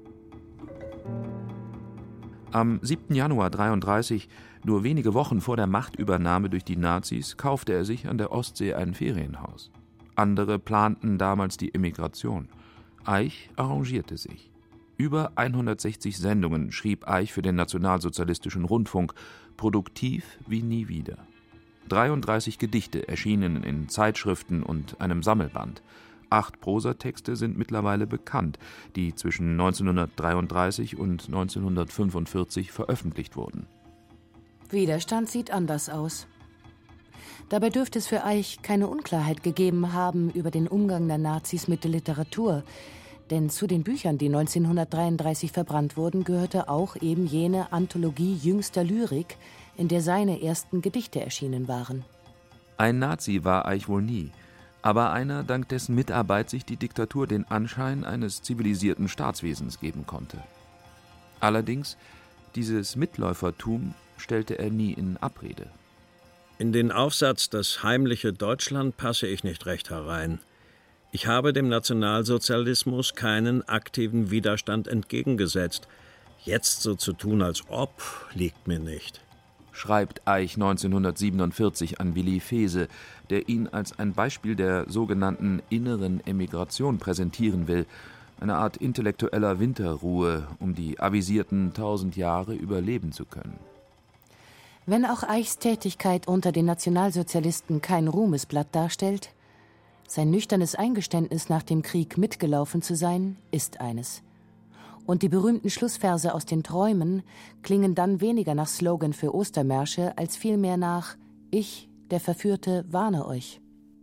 Speaker 6: Am siebten Januar neunzehnhundertdreiunddreißig, nur wenige Wochen vor der Machtübernahme durch die Nazis, kaufte er sich an der Ostsee ein Ferienhaus. Andere planten damals die Emigration. Eich arrangierte sich. Über hundertsechzig Sendungen schrieb Eich für den Nationalsozialistischen Rundfunk, produktiv wie nie wieder. dreiunddreißig Gedichte erschienen in Zeitschriften und einem Sammelband. Acht Prosatexte sind mittlerweile bekannt, die zwischen neunzehnhundertdreiunddreißig und neunzehnhundertfünfundvierzig veröffentlicht wurden.
Speaker 2: Widerstand sieht anders aus. Dabei dürfte es für Eich keine Unklarheit gegeben haben über den Umgang der Nazis mit der Literatur. Denn zu den Büchern, die neunzehnhundertdreiunddreißig verbrannt wurden, gehörte auch eben jene Anthologie jüngster Lyrik, in der seine ersten Gedichte erschienen waren.
Speaker 6: Ein Nazi war Eich wohl nie, aber einer, dank dessen Mitarbeit sich die Diktatur den Anschein eines zivilisierten Staatswesens geben konnte. Allerdings, dieses Mitläufertum stellte er nie in Abrede.
Speaker 1: In den Aufsatz »Das heimliche Deutschland« passe ich nicht recht herein. Ich habe dem Nationalsozialismus keinen aktiven Widerstand entgegengesetzt. Jetzt so zu tun, als ob, liegt mir nicht.
Speaker 6: Schreibt Eich neunzehnhundertsiebenundvierzig an Willy Fehse, der ihn als ein Beispiel der sogenannten inneren Emigration präsentieren will, eine Art intellektueller Winterruhe, um die avisierten tausend Jahre überleben zu können.
Speaker 2: Wenn auch Eichs Tätigkeit unter den Nationalsozialisten kein Ruhmesblatt darstellt, sein nüchternes Eingeständnis, nach dem Krieg mitgelaufen zu sein, ist eines. Und die berühmten Schlussverse aus den Träumen klingen dann weniger nach Slogan für Ostermärsche, als vielmehr nach »Ich, der Verführte, warne euch«.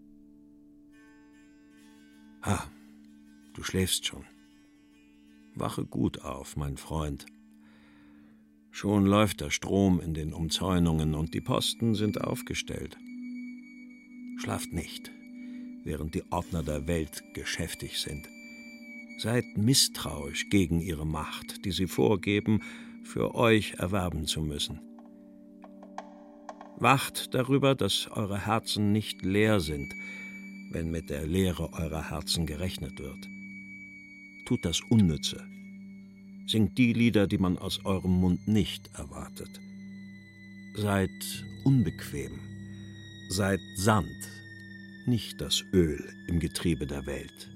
Speaker 1: Ah, du schläfst schon. Wache gut auf, mein Freund. Schon läuft der Strom in den Umzäunungen und die Posten sind aufgestellt. Schlaft nicht, während die Ordner der Welt geschäftig sind. Seid misstrauisch gegen ihre Macht, die sie vorgeben, für euch erwerben zu müssen. Wacht darüber, dass eure Herzen nicht leer sind, wenn mit der Leere eurer Herzen gerechnet wird. Tut das Unnütze. Singt die Lieder, die man aus eurem Mund nicht erwartet. Seid unbequem. Seid Sand, nicht das Öl im Getriebe der Welt.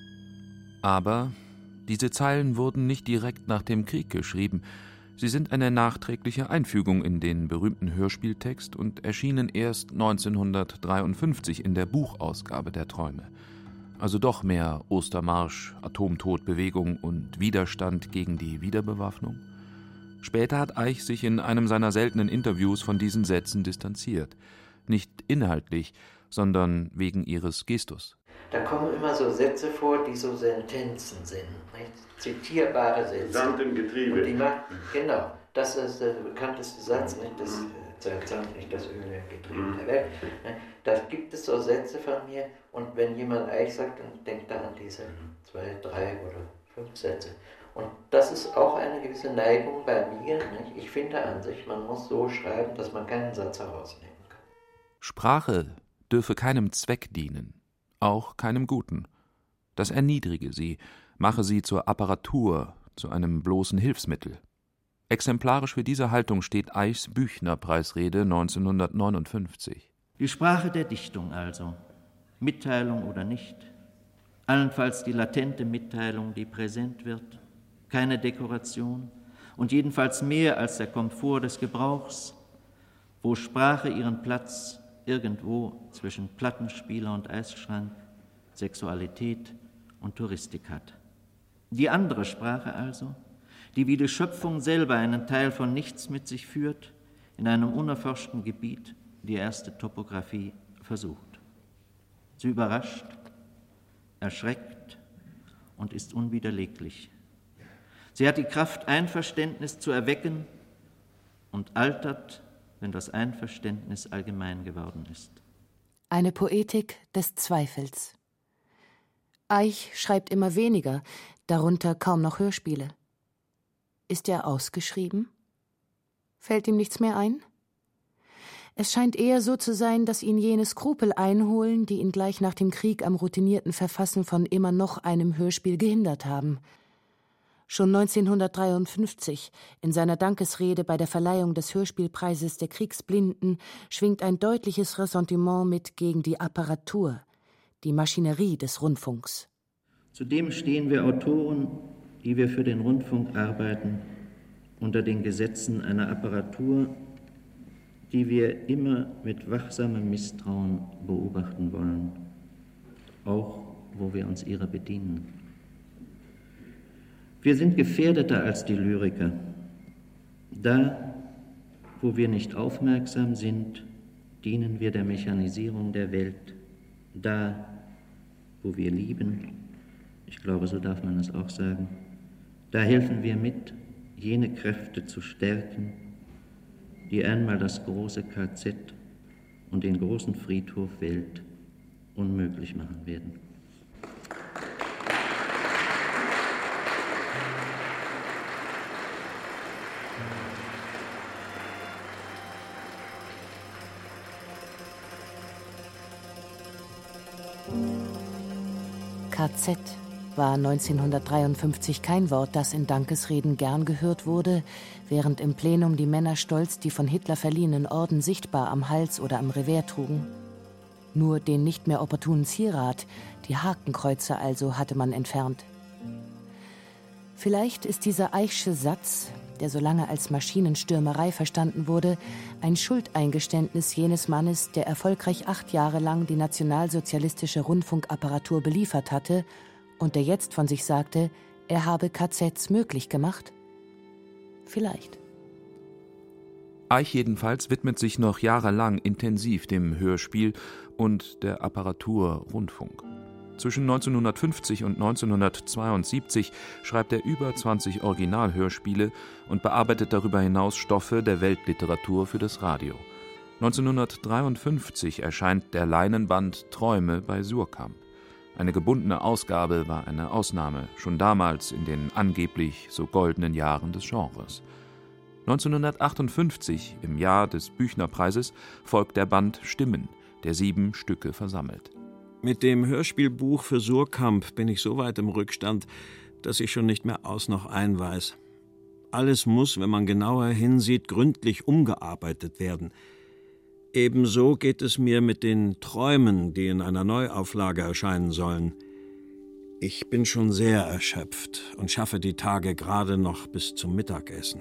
Speaker 6: Aber diese Zeilen wurden nicht direkt nach dem Krieg geschrieben. Sie sind eine nachträgliche Einfügung in den berühmten Hörspieltext und erschienen erst neunzehnhundertdreiundfünfzig in der Buchausgabe der Träume. Also doch mehr Ostermarsch, Atomtodbewegung und Widerstand gegen die Wiederbewaffnung. Später hat Eich sich in einem seiner seltenen Interviews von diesen Sätzen distanziert. Nicht inhaltlich, sondern wegen ihres Gestus.
Speaker 16: Da kommen immer so Sätze vor, die so Sentenzen sind, nicht? Zitierbare Sätze.
Speaker 15: Sand im Getriebe.
Speaker 16: Und die macht, genau, das ist der bekannteste Satz, nicht? Das äh, Sand, nicht das Öl im Getriebe der Welt. Ne? Da gibt es so Sätze von mir und wenn jemand Eich sagt, dann denkt er an diese zwei, drei oder fünf Sätze. Und das ist auch eine gewisse Neigung bei mir. Nicht? Ich finde an sich, man muss so schreiben, dass man keinen Satz herausnehmen kann.
Speaker 6: Sprache dürfe keinem Zweck dienen, auch keinem Guten. Das erniedrige sie, mache sie zur Apparatur, zu einem bloßen Hilfsmittel. Exemplarisch für diese Haltung steht Eichs Büchner-Preisrede neunzehnhundertneunundfünfzig.
Speaker 17: Die Sprache der Dichtung also, Mitteilung oder nicht, allenfalls die latente Mitteilung, die präsent wird, keine Dekoration und jedenfalls mehr als der Komfort des Gebrauchs, wo Sprache ihren Platz irgendwo zwischen Plattenspieler und Eisschrank, Sexualität und Touristik hat. Die andere Sprache also, die wie die Schöpfung selber einen Teil von nichts mit sich führt, in einem unerforschten Gebiet die erste Topographie versucht. Sie überrascht, erschreckt und ist unwiderleglich. Sie hat die Kraft, Einverständnis zu erwecken und altert, wenn das Einverständnis allgemein geworden ist.
Speaker 2: Eine Poetik des Zweifels. Eich schreibt immer weniger, darunter kaum noch Hörspiele. Ist er ausgeschrieben? Fällt ihm nichts mehr ein? Es scheint eher so zu sein, dass ihn jene Skrupel einholen, die ihn gleich nach dem Krieg am routinierten Verfassen von immer noch einem Hörspiel gehindert haben. Schon neunzehnhundertdreiundfünfzig, in seiner Dankesrede bei der Verleihung des Hörspielpreises der Kriegsblinden, schwingt ein deutliches Ressentiment mit gegen die Apparatur, die Maschinerie des Rundfunks.
Speaker 17: Zudem stehen wir Autoren, die wir für den Rundfunk arbeiten, unter den Gesetzen einer Apparatur, die wir immer mit wachsamem Misstrauen beobachten wollen, auch wo wir uns ihrer bedienen. Wir sind gefährdeter als die Lyriker. Da, wo wir nicht aufmerksam sind, dienen wir der Mechanisierung der Welt. Da, wo wir lieben, ich glaube, so darf man es auch sagen, da helfen wir mit, jene Kräfte zu stärken, die einmal das große K Z und den großen Friedhof Welt unmöglich machen werden.
Speaker 2: K Z war neunzehnhundertdreiundfünfzig kein Wort, das in Dankesreden gern gehört wurde, während im Plenum die Männer stolz die von Hitler verliehenen Orden sichtbar am Hals oder am Revers trugen. Nur den nicht mehr opportunen Zierat, die Hakenkreuze also, hatte man entfernt. Vielleicht ist dieser Eichsche Satz, der so lange als Maschinenstürmerei verstanden wurde, ein Schuldeingeständnis jenes Mannes, der erfolgreich acht Jahre lang die nationalsozialistische Rundfunkapparatur beliefert hatte und der jetzt von sich sagte, er habe K Zs möglich gemacht? Vielleicht.
Speaker 6: Eich jedenfalls widmet sich noch jahrelang intensiv dem Hörspiel und der Apparatur Rundfunk. Zwischen neunzehnhundertfünfzig und neunzehnhundertzweiundsiebzig schreibt er über zwanzig Originalhörspiele und bearbeitet darüber hinaus Stoffe der Weltliteratur für das Radio. neunzehnhundertdreiundfünfzig erscheint der Leinenband Träume bei Suhrkamp. Eine gebundene Ausgabe war eine Ausnahme, schon damals in den angeblich so goldenen Jahren des Genres. neunzehnhundertachtundfünfzig, im Jahr des Büchnerpreises, folgt der Band Stimmen, der sieben Stücke versammelt.
Speaker 1: Mit dem Hörspielbuch für Suhrkamp bin ich so weit im Rückstand, dass ich schon nicht mehr aus noch ein weiß. Alles muss, wenn man genauer hinsieht, gründlich umgearbeitet werden. Ebenso geht es mir mit den Träumen, die in einer Neuauflage erscheinen sollen. Ich bin schon sehr erschöpft und schaffe die Tage gerade noch bis zum Mittagessen.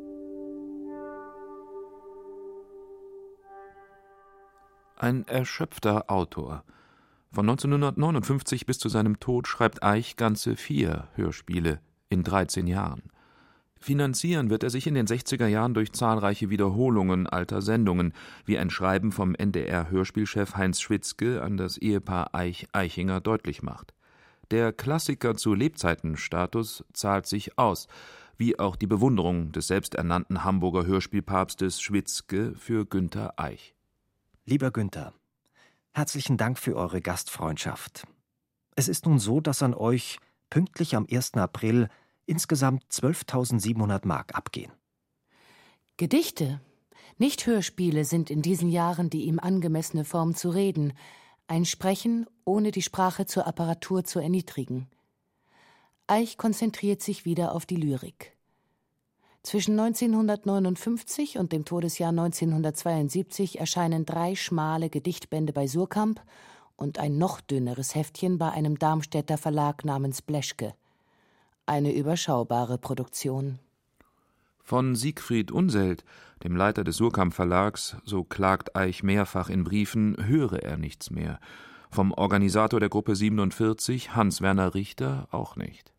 Speaker 6: Ein erschöpfter Autor. Von neunzehnhundertneunundfünfzig bis zu seinem Tod schreibt Eich ganze vier Hörspiele in dreizehn Jahren. Finanzieren wird er sich in den sechziger Jahren durch zahlreiche Wiederholungen alter Sendungen, wie ein Schreiben vom N D R-Hörspielchef Heinz Schwitzke an das Ehepaar Eich-Eichinger deutlich macht. Der Klassiker zu Lebzeitenstatus zahlt sich aus, wie auch die Bewunderung des selbsternannten Hamburger Hörspielpapstes Schwitzke für Günther Eich.
Speaker 13: Lieber Günther, herzlichen Dank für eure Gastfreundschaft. Es ist nun so, dass an euch pünktlich am ersten April insgesamt zwölftausendsiebenhundert Mark abgehen.
Speaker 2: Gedichte, nicht Hörspiele, sind in diesen Jahren die ihm angemessene Form zu reden, ein Sprechen, ohne die Sprache zur Apparatur zu erniedrigen. Eich konzentriert sich wieder auf die Lyrik. Zwischen neunzehnhundertneunundfünfzig und dem Todesjahr neunzehnhundertzweiundsiebzig erscheinen drei schmale Gedichtbände bei Suhrkamp und ein noch dünneres Heftchen bei einem Darmstädter Verlag namens Bleschke. Eine überschaubare Produktion.
Speaker 6: Von Siegfried Unseld, dem Leiter des Suhrkamp-Verlags, so klagt Eich mehrfach in Briefen, höre er nichts mehr. Vom Organisator der Gruppe siebenundvierzig, Hans-Werner Richter, auch nicht.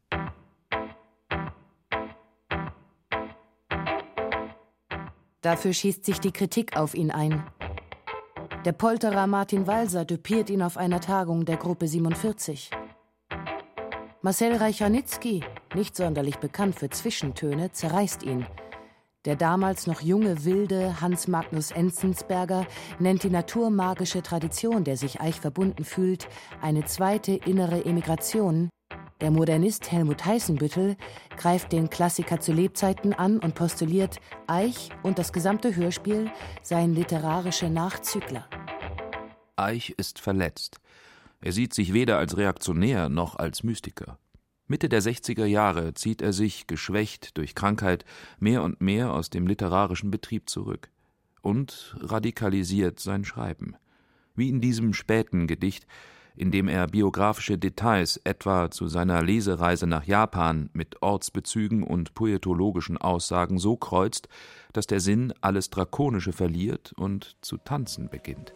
Speaker 2: Dafür schießt sich die Kritik auf ihn ein. Der Polterer Martin Walser düpiert ihn auf einer Tagung der Gruppe siebenundvierzig. Marcel Reicharnitzky, nicht sonderlich bekannt für Zwischentöne, zerreißt ihn. Der damals noch junge, wilde Hans Magnus Enzensberger nennt die naturmagische Tradition, der sich Eich verbunden fühlt, eine zweite innere Emigration. Der Modernist Helmut Heißenbüttel greift den Klassiker zu Lebzeiten an und postuliert, Eich und das gesamte Hörspiel seien literarische Nachzügler.
Speaker 6: Eich ist verletzt. Er sieht sich weder als Reaktionär noch als Mystiker. Mitte der sechziger Jahre zieht er sich, geschwächt durch Krankheit, mehr und mehr aus dem literarischen Betrieb zurück und radikalisiert sein Schreiben. Wie in diesem späten Gedicht, in dem er biografische Details etwa zu seiner Lesereise nach Japan mit Ortsbezügen und poetologischen Aussagen so kreuzt, dass der Sinn alles Drakonische verliert und zu tanzen beginnt.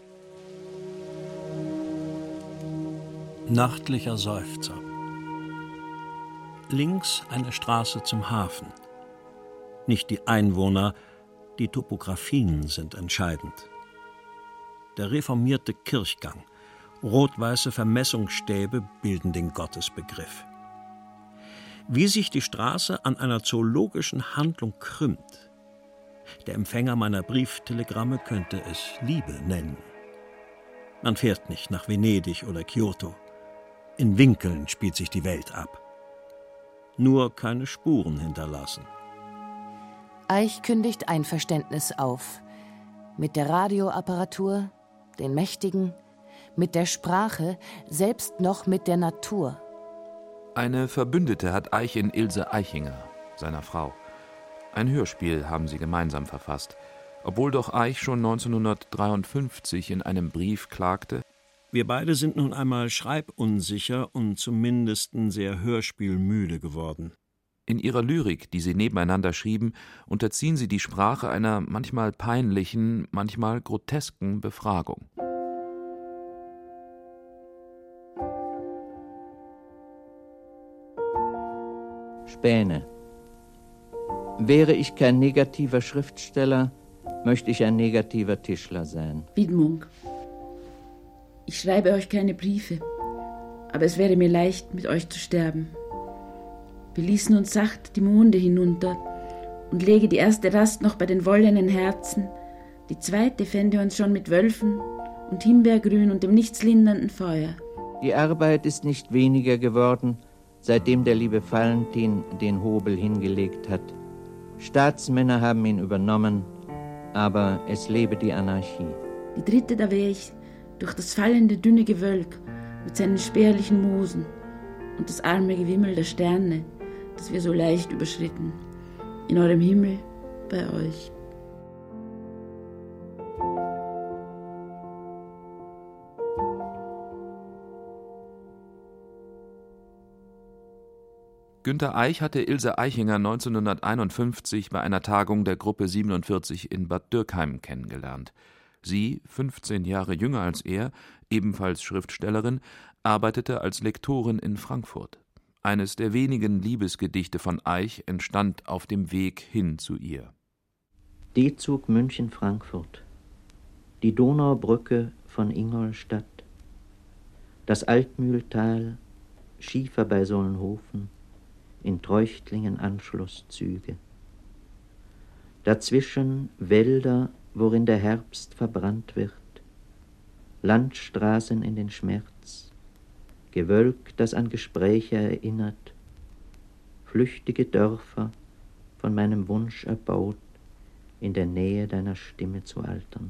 Speaker 1: Nachtlicher Seufzer. Links eine Straße zum Hafen. Nicht die Einwohner, die Topografien sind entscheidend. der reformierte Kirchgang, rot-weiße Vermessungsstäbe bilden den Gottesbegriff. Wie sich die Straße an einer zoologischen Handlung krümmt. Der Empfänger meiner Brieftelegramme könnte es Liebe nennen. Man fährt nicht nach Venedig oder Kyoto. In Winkeln spielt sich die Welt ab. Nur keine Spuren hinterlassen.
Speaker 2: Eich kündigt Einverständnis auf. Mit der Radioapparatur, den Mächtigen, mit der Sprache, selbst noch mit der Natur.
Speaker 6: Eine Verbündete hat Eich in Ilse Aichinger, seiner Frau. Ein Hörspiel haben sie gemeinsam verfasst, obwohl doch Eich schon neunzehnhundertdreiundfünfzig in einem Brief klagte:
Speaker 1: Wir beide sind nun einmal schreibunsicher und zumindest sehr hörspielmüde geworden.
Speaker 6: In ihrer Lyrik, die sie nebeneinander schrieben, unterziehen sie die Sprache einer manchmal peinlichen, manchmal grotesken Befragung.
Speaker 17: Späne. Wäre ich kein negativer Schriftsteller, möchte ich ein negativer Tischler sein.
Speaker 5: Widmung. Ich schreibe euch keine Briefe, aber es wäre mir leicht, mit euch zu sterben. Wir ließen uns sacht die Monde hinunter und lege die erste Rast noch bei den wollenen Herzen, die zweite fände uns schon mit Wölfen und Himbeergrün und dem nichtslindernden Feuer.
Speaker 17: Die Arbeit ist nicht weniger geworden, seitdem der liebe Valentin den Hobel hingelegt hat. Staatsmänner haben ihn übernommen, aber es lebe die Anarchie.
Speaker 5: Die dritte, da wäre ich durch das fallende dünne Gewölk mit seinen spärlichen Moosen und das arme Gewimmel der Sterne, das wir so leicht überschritten, in eurem Himmel bei euch.
Speaker 6: Günter Eich hatte Ilse Aichinger neunzehnhunderteinundfünfzig bei einer Tagung der Gruppe siebenundvierzig in Bad Dürkheim kennengelernt. Sie, fünfzehn Jahre jünger als er, ebenfalls Schriftstellerin, arbeitete als Lektorin in Frankfurt. Eines der wenigen Liebesgedichte von Eich entstand auf dem Weg hin zu ihr.
Speaker 17: D-Zug München-Frankfurt, die Donaubrücke von Ingolstadt, das Altmühltal, Schiefer bei Solnhofen, in Treuchtlingen Anschlusszüge. Dazwischen Wälder, worin der Herbst verbrannt wird, Landstraßen in den Schmerz, Gewölk, das an Gespräche erinnert, flüchtige Dörfer, von meinem Wunsch erbaut, in der Nähe deiner Stimme zu altern.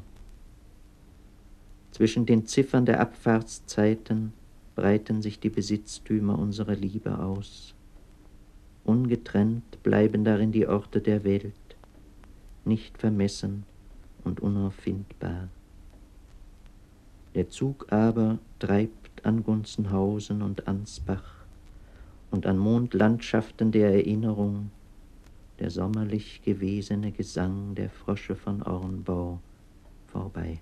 Speaker 17: Zwischen den Ziffern der Abfahrtszeiten breiten sich die Besitztümer unserer Liebe aus. Ungetrennt bleiben darin die Orte der Welt, nicht vermessen und unauffindbar. Der Zug aber treibt an Gunzenhausen und Ansbach und an Mondlandschaften der Erinnerung der sommerlich gewesene Gesang der Frösche von Ornbau vorbei.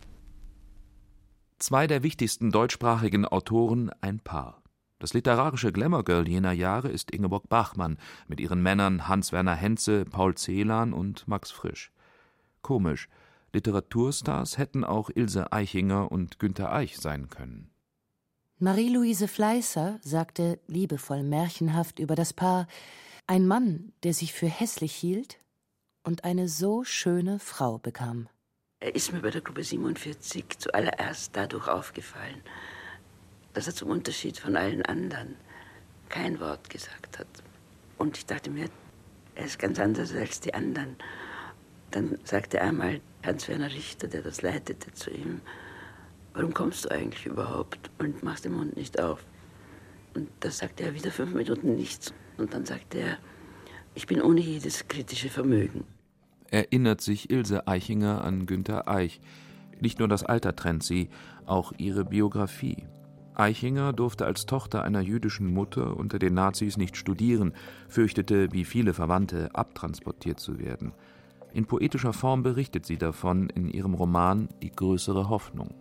Speaker 6: Zwei der wichtigsten deutschsprachigen Autoren ein Paar. Das literarische Glamour-Girl jener Jahre ist Ingeborg Bachmann mit ihren Männern Hans-Werner Henze, Paul Celan und Max Frisch. Komisch, Literaturstars hätten auch Ilse Aichinger und Günter Eich sein können.
Speaker 2: Marie-Louise Fleißer sagte liebevoll märchenhaft über das Paar: Ein Mann, der sich für hässlich hielt und eine so schöne Frau bekam.
Speaker 18: Er ist mir bei der Gruppe siebenundvierzig zuallererst dadurch aufgefallen, dass er zum Unterschied von allen anderen kein Wort gesagt hat. Und ich dachte mir, er ist ganz anders als die anderen. Dann sagte einmal Hans-Werner Richter, der das leitete, zu ihm: Warum kommst du eigentlich überhaupt und machst den Mund nicht auf? Und da sagte er wieder fünf Minuten nichts. Und dann sagte er: Ich bin ohne jedes kritische Vermögen.
Speaker 6: Erinnert sich Ilse Aichinger an Günter Eich. Nicht nur das Alter trennt sie, auch ihre Biografie. Aichinger durfte als Tochter einer jüdischen Mutter unter den Nazis nicht studieren, fürchtete, wie viele Verwandte, abtransportiert zu werden. In poetischer Form berichtet sie davon in ihrem Roman »Die größere Hoffnung«.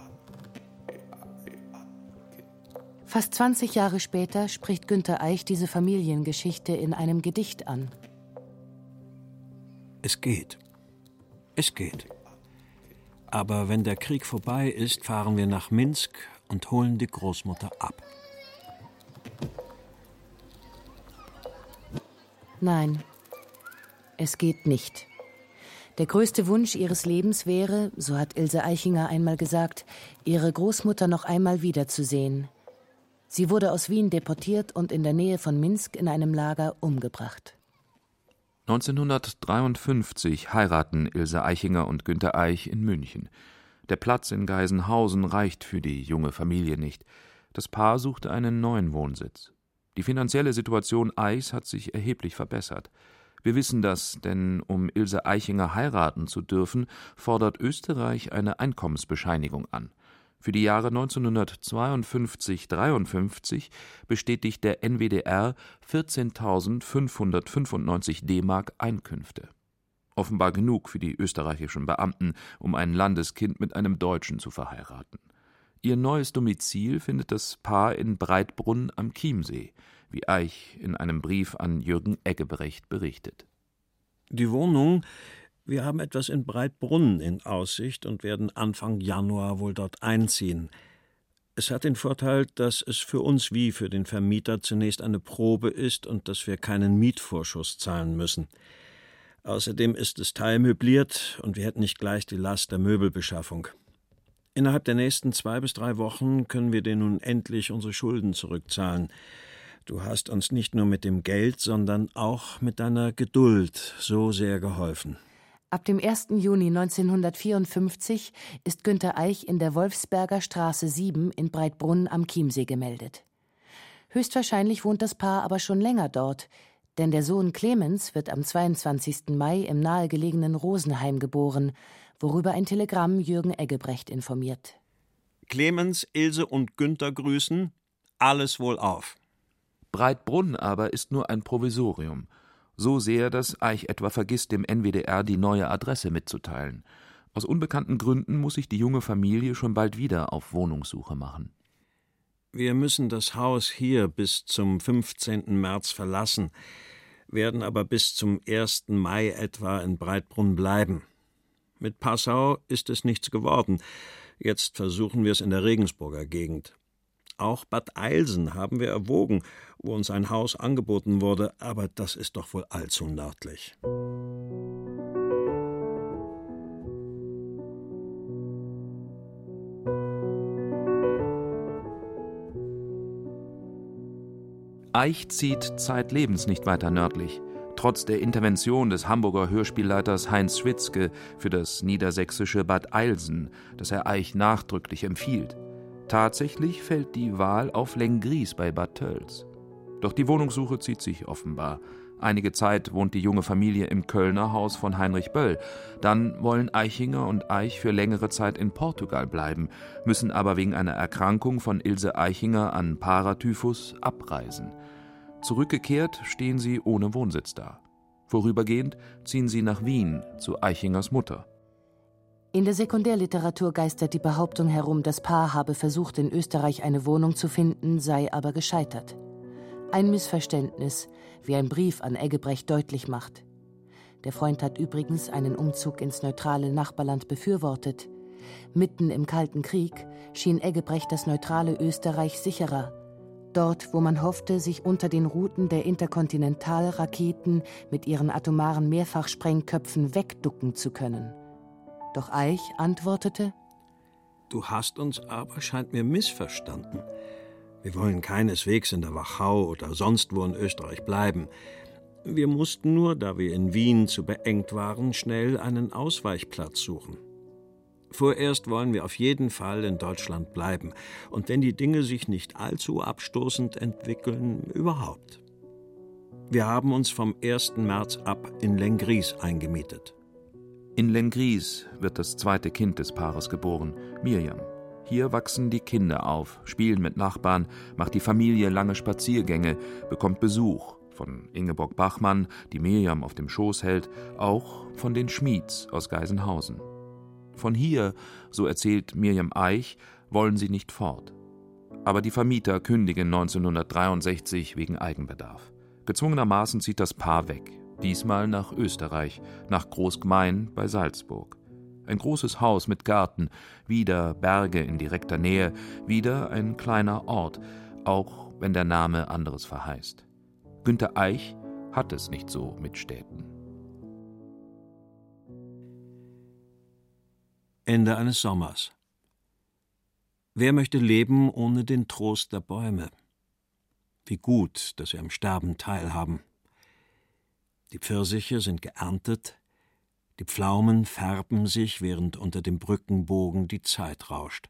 Speaker 2: Fast zwanzig Jahre später spricht Günter Eich diese Familiengeschichte in einem Gedicht an.
Speaker 1: Es geht. Es geht. Aber wenn der Krieg vorbei ist, fahren wir nach Minsk und holen die Großmutter ab.
Speaker 2: Nein, es geht nicht. Der größte Wunsch ihres Lebens wäre, so hat Ilse Eichinger einmal gesagt, ihre Großmutter noch einmal wiederzusehen. Sie wurde aus Wien deportiert und in der Nähe von Minsk in einem Lager umgebracht.
Speaker 6: neunzehnhundertdreiundfünfzig heiraten Ilse Eichinger und Günter Eich in München. Der Platz in Geisenhausen reicht für die junge Familie nicht. Das Paar suchte einen neuen Wohnsitz. Die finanzielle Situation Eichs hat sich erheblich verbessert. Wir wissen das, denn um Ilse Eichinger heiraten zu dürfen, fordert Österreich eine Einkommensbescheinigung an. Für die Jahre neunzehnhundertzweiundfünfzig dreiundfünfzig bestätigt der N W D R vierzehntausendfünfhundertfünfundneunzig D-Mark Einkünfte. Offenbar genug für die österreichischen Beamten, um ein Landeskind mit einem Deutschen zu verheiraten. Ihr neues Domizil findet das Paar in Breitbrunn am Chiemsee, wie Eich in einem Brief an Jürgen Eggebrecht berichtet.
Speaker 1: Die Wohnung, wir haben etwas in Breitbrunn in Aussicht und werden Anfang Januar wohl dort einziehen. Es hat den Vorteil, dass es für uns wie für den Vermieter zunächst eine Probe ist und dass wir keinen Mietvorschuss zahlen müssen. Außerdem ist es teilmöbliert und wir hätten nicht gleich die Last der Möbelbeschaffung. Innerhalb der nächsten zwei bis drei Wochen können wir dir nun endlich unsere Schulden zurückzahlen. Du hast uns nicht nur mit dem Geld, sondern auch mit deiner Geduld so sehr geholfen.
Speaker 2: Ab dem ersten Juni neunzehnhundertvierundfünfzig ist Günter Eich in der Wolfsberger Straße sieben in Breitbrunn am Chiemsee gemeldet. Höchstwahrscheinlich wohnt das Paar aber schon länger dort, denn der Sohn Clemens wird am zweiundzwanzigsten Mai im nahegelegenen Rosenheim geboren, worüber ein Telegramm Jürgen Eggebrecht informiert.
Speaker 1: Clemens, Ilse und Günther grüßen, alles wohlauf.
Speaker 6: Breitbrunn aber ist nur ein Provisorium. So sehr, dass Eich etwa vergisst, dem N W D R die neue Adresse mitzuteilen. Aus unbekannten Gründen muss sich die junge Familie schon bald wieder auf Wohnungssuche machen.
Speaker 1: Wir müssen das Haus hier bis zum fünfzehnten März verlassen, werden aber bis zum ersten Mai etwa in Breitbrunn bleiben. Mit Passau ist es nichts geworden. Jetzt versuchen wir es in der Regensburger Gegend. Auch Bad Eilsen haben wir erwogen, wo uns ein Haus angeboten wurde, aber das ist doch wohl allzu nördlich.
Speaker 6: Eich zieht zeitlebens nicht weiter nördlich, trotz der Intervention des Hamburger Hörspielleiters Heinz Schwitzke für das niedersächsische Bad Eilsen, das er Eich nachdrücklich empfiehlt. Tatsächlich fällt die Wahl auf Lenggries bei Bad Tölz. Doch die Wohnungssuche zieht sich offenbar. Einige Zeit wohnt die junge Familie im Kölner Haus von Heinrich Böll. Dann wollen Eichinger und Eich für längere Zeit in Portugal bleiben, müssen aber wegen einer Erkrankung von Ilse Eichinger an Paratyphus abreisen. Zurückgekehrt stehen sie ohne Wohnsitz da. Vorübergehend ziehen sie nach Wien zu Eichingers Mutter.
Speaker 2: In der Sekundärliteratur geistert die Behauptung herum, das Paar habe versucht, in Österreich eine Wohnung zu finden, sei aber gescheitert. Ein Missverständnis, wie ein Brief an Eggebrecht deutlich macht. Der Freund hat übrigens einen Umzug ins neutrale Nachbarland befürwortet. Mitten im Kalten Krieg schien Eggebrecht das neutrale Österreich sicherer. Dort, wo man hoffte, sich unter den Routen der Interkontinentalraketen mit ihren atomaren Mehrfachsprengköpfen wegducken zu können. Doch Eich antwortete:
Speaker 1: Du hast uns aber, scheint mir, missverstanden. Wir wollen keineswegs in der Wachau oder sonst wo in Österreich bleiben. Wir mussten nur, da wir in Wien zu beengt waren, schnell einen Ausweichplatz suchen. Vorerst wollen wir auf jeden Fall in Deutschland bleiben und wenn die Dinge sich nicht allzu abstoßend entwickeln, überhaupt. Wir haben uns vom ersten März ab in Lenggries eingemietet.
Speaker 6: In Lenggries wird das zweite Kind des Paares geboren, Mirjam. Hier wachsen die Kinder auf, spielen mit Nachbarn, macht die Familie lange Spaziergänge, bekommt Besuch von Ingeborg Bachmann, die Mirjam auf dem Schoß hält, auch von den Schmieds aus Geisenhausen. Von hier, so erzählt Mirjam Eich, wollen sie nicht fort. Aber die Vermieter kündigen neunzehnhundertdreiundsechzig wegen Eigenbedarf. Gezwungenermaßen zieht das Paar weg, diesmal nach Österreich, nach Großgmein bei Salzburg. Ein großes Haus mit Garten, wieder Berge in direkter Nähe, wieder ein kleiner Ort, auch wenn der Name anderes verheißt. Günter Eich hat es nicht so mit Städten.
Speaker 1: Ende eines Sommers. Wer möchte leben ohne den Trost der Bäume? Wie gut, dass sie am Sterben teilhaben. Die Pfirsiche sind geerntet, die Pflaumen färben sich, während unter dem Brückenbogen die Zeit rauscht.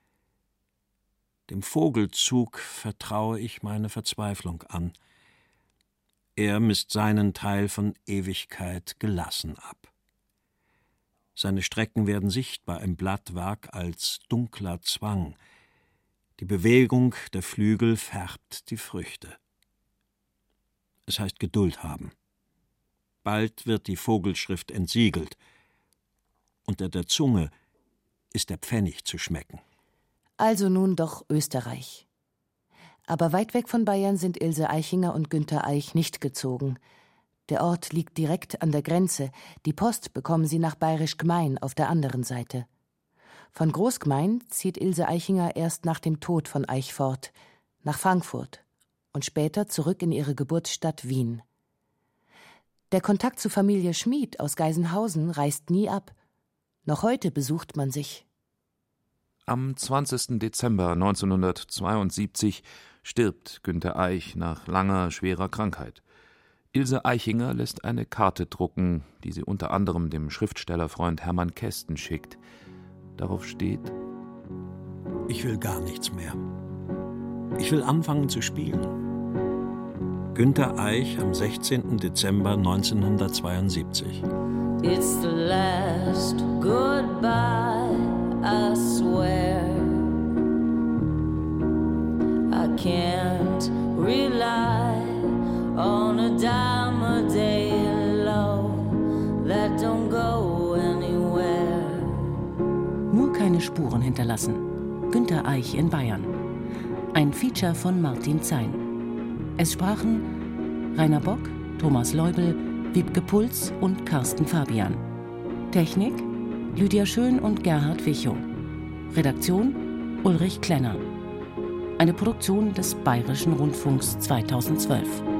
Speaker 1: Dem Vogelzug vertraue ich meine Verzweiflung an. Er misst seinen Teil von Ewigkeit gelassen ab. Seine Strecken werden sichtbar im Blattwerk als dunkler Zwang. Die Bewegung der Flügel färbt die Früchte. Es heißt Geduld haben. Bald wird die Vogelschrift entsiegelt. Unter der Zunge ist der Pfennig zu schmecken.
Speaker 2: Also nun doch Österreich. Aber weit weg von Bayern sind Ilse Aichinger und Günter Eich nicht gezogen. Der Ort liegt direkt an der Grenze. Die Post bekommen sie nach Bayerisch Gmein auf der anderen Seite. Von Großgmein zieht Ilse Aichinger erst nach dem Tod von Eich fort, nach Frankfurt und später zurück in ihre Geburtsstadt Wien. Der Kontakt zu Familie Schmid aus Geisenhausen reißt nie ab. Noch heute besucht man sich.
Speaker 6: Am zwanzigsten Dezember neunzehnhundertzweiundsiebzig stirbt Günter Eich nach langer, schwerer Krankheit. Ilse Aichinger lässt eine Karte drucken, die sie unter anderem dem Schriftstellerfreund Hermann Kästen schickt. Darauf steht:
Speaker 1: Ich will gar nichts mehr. Ich will anfangen zu spielen. Günter Eich am sechzehnten Dezember neunzehnhundertzweiundsiebzig.
Speaker 19: It's the last goodbye, I swear. I can't rely on a dime a day low that don't go anywhere.
Speaker 7: Nur keine Spuren hinterlassen. Günter Eich in Bayern. Ein Feature von Martin Zein. Es sprachen Rainer Bock, Thomas Leubel, Wiebke Puls und Carsten Fabian. Technik Lydia Schön und Gerhard Wichow. Redaktion Ulrich Klenner. Eine Produktion des Bayerischen Rundfunks zweitausendzwölf.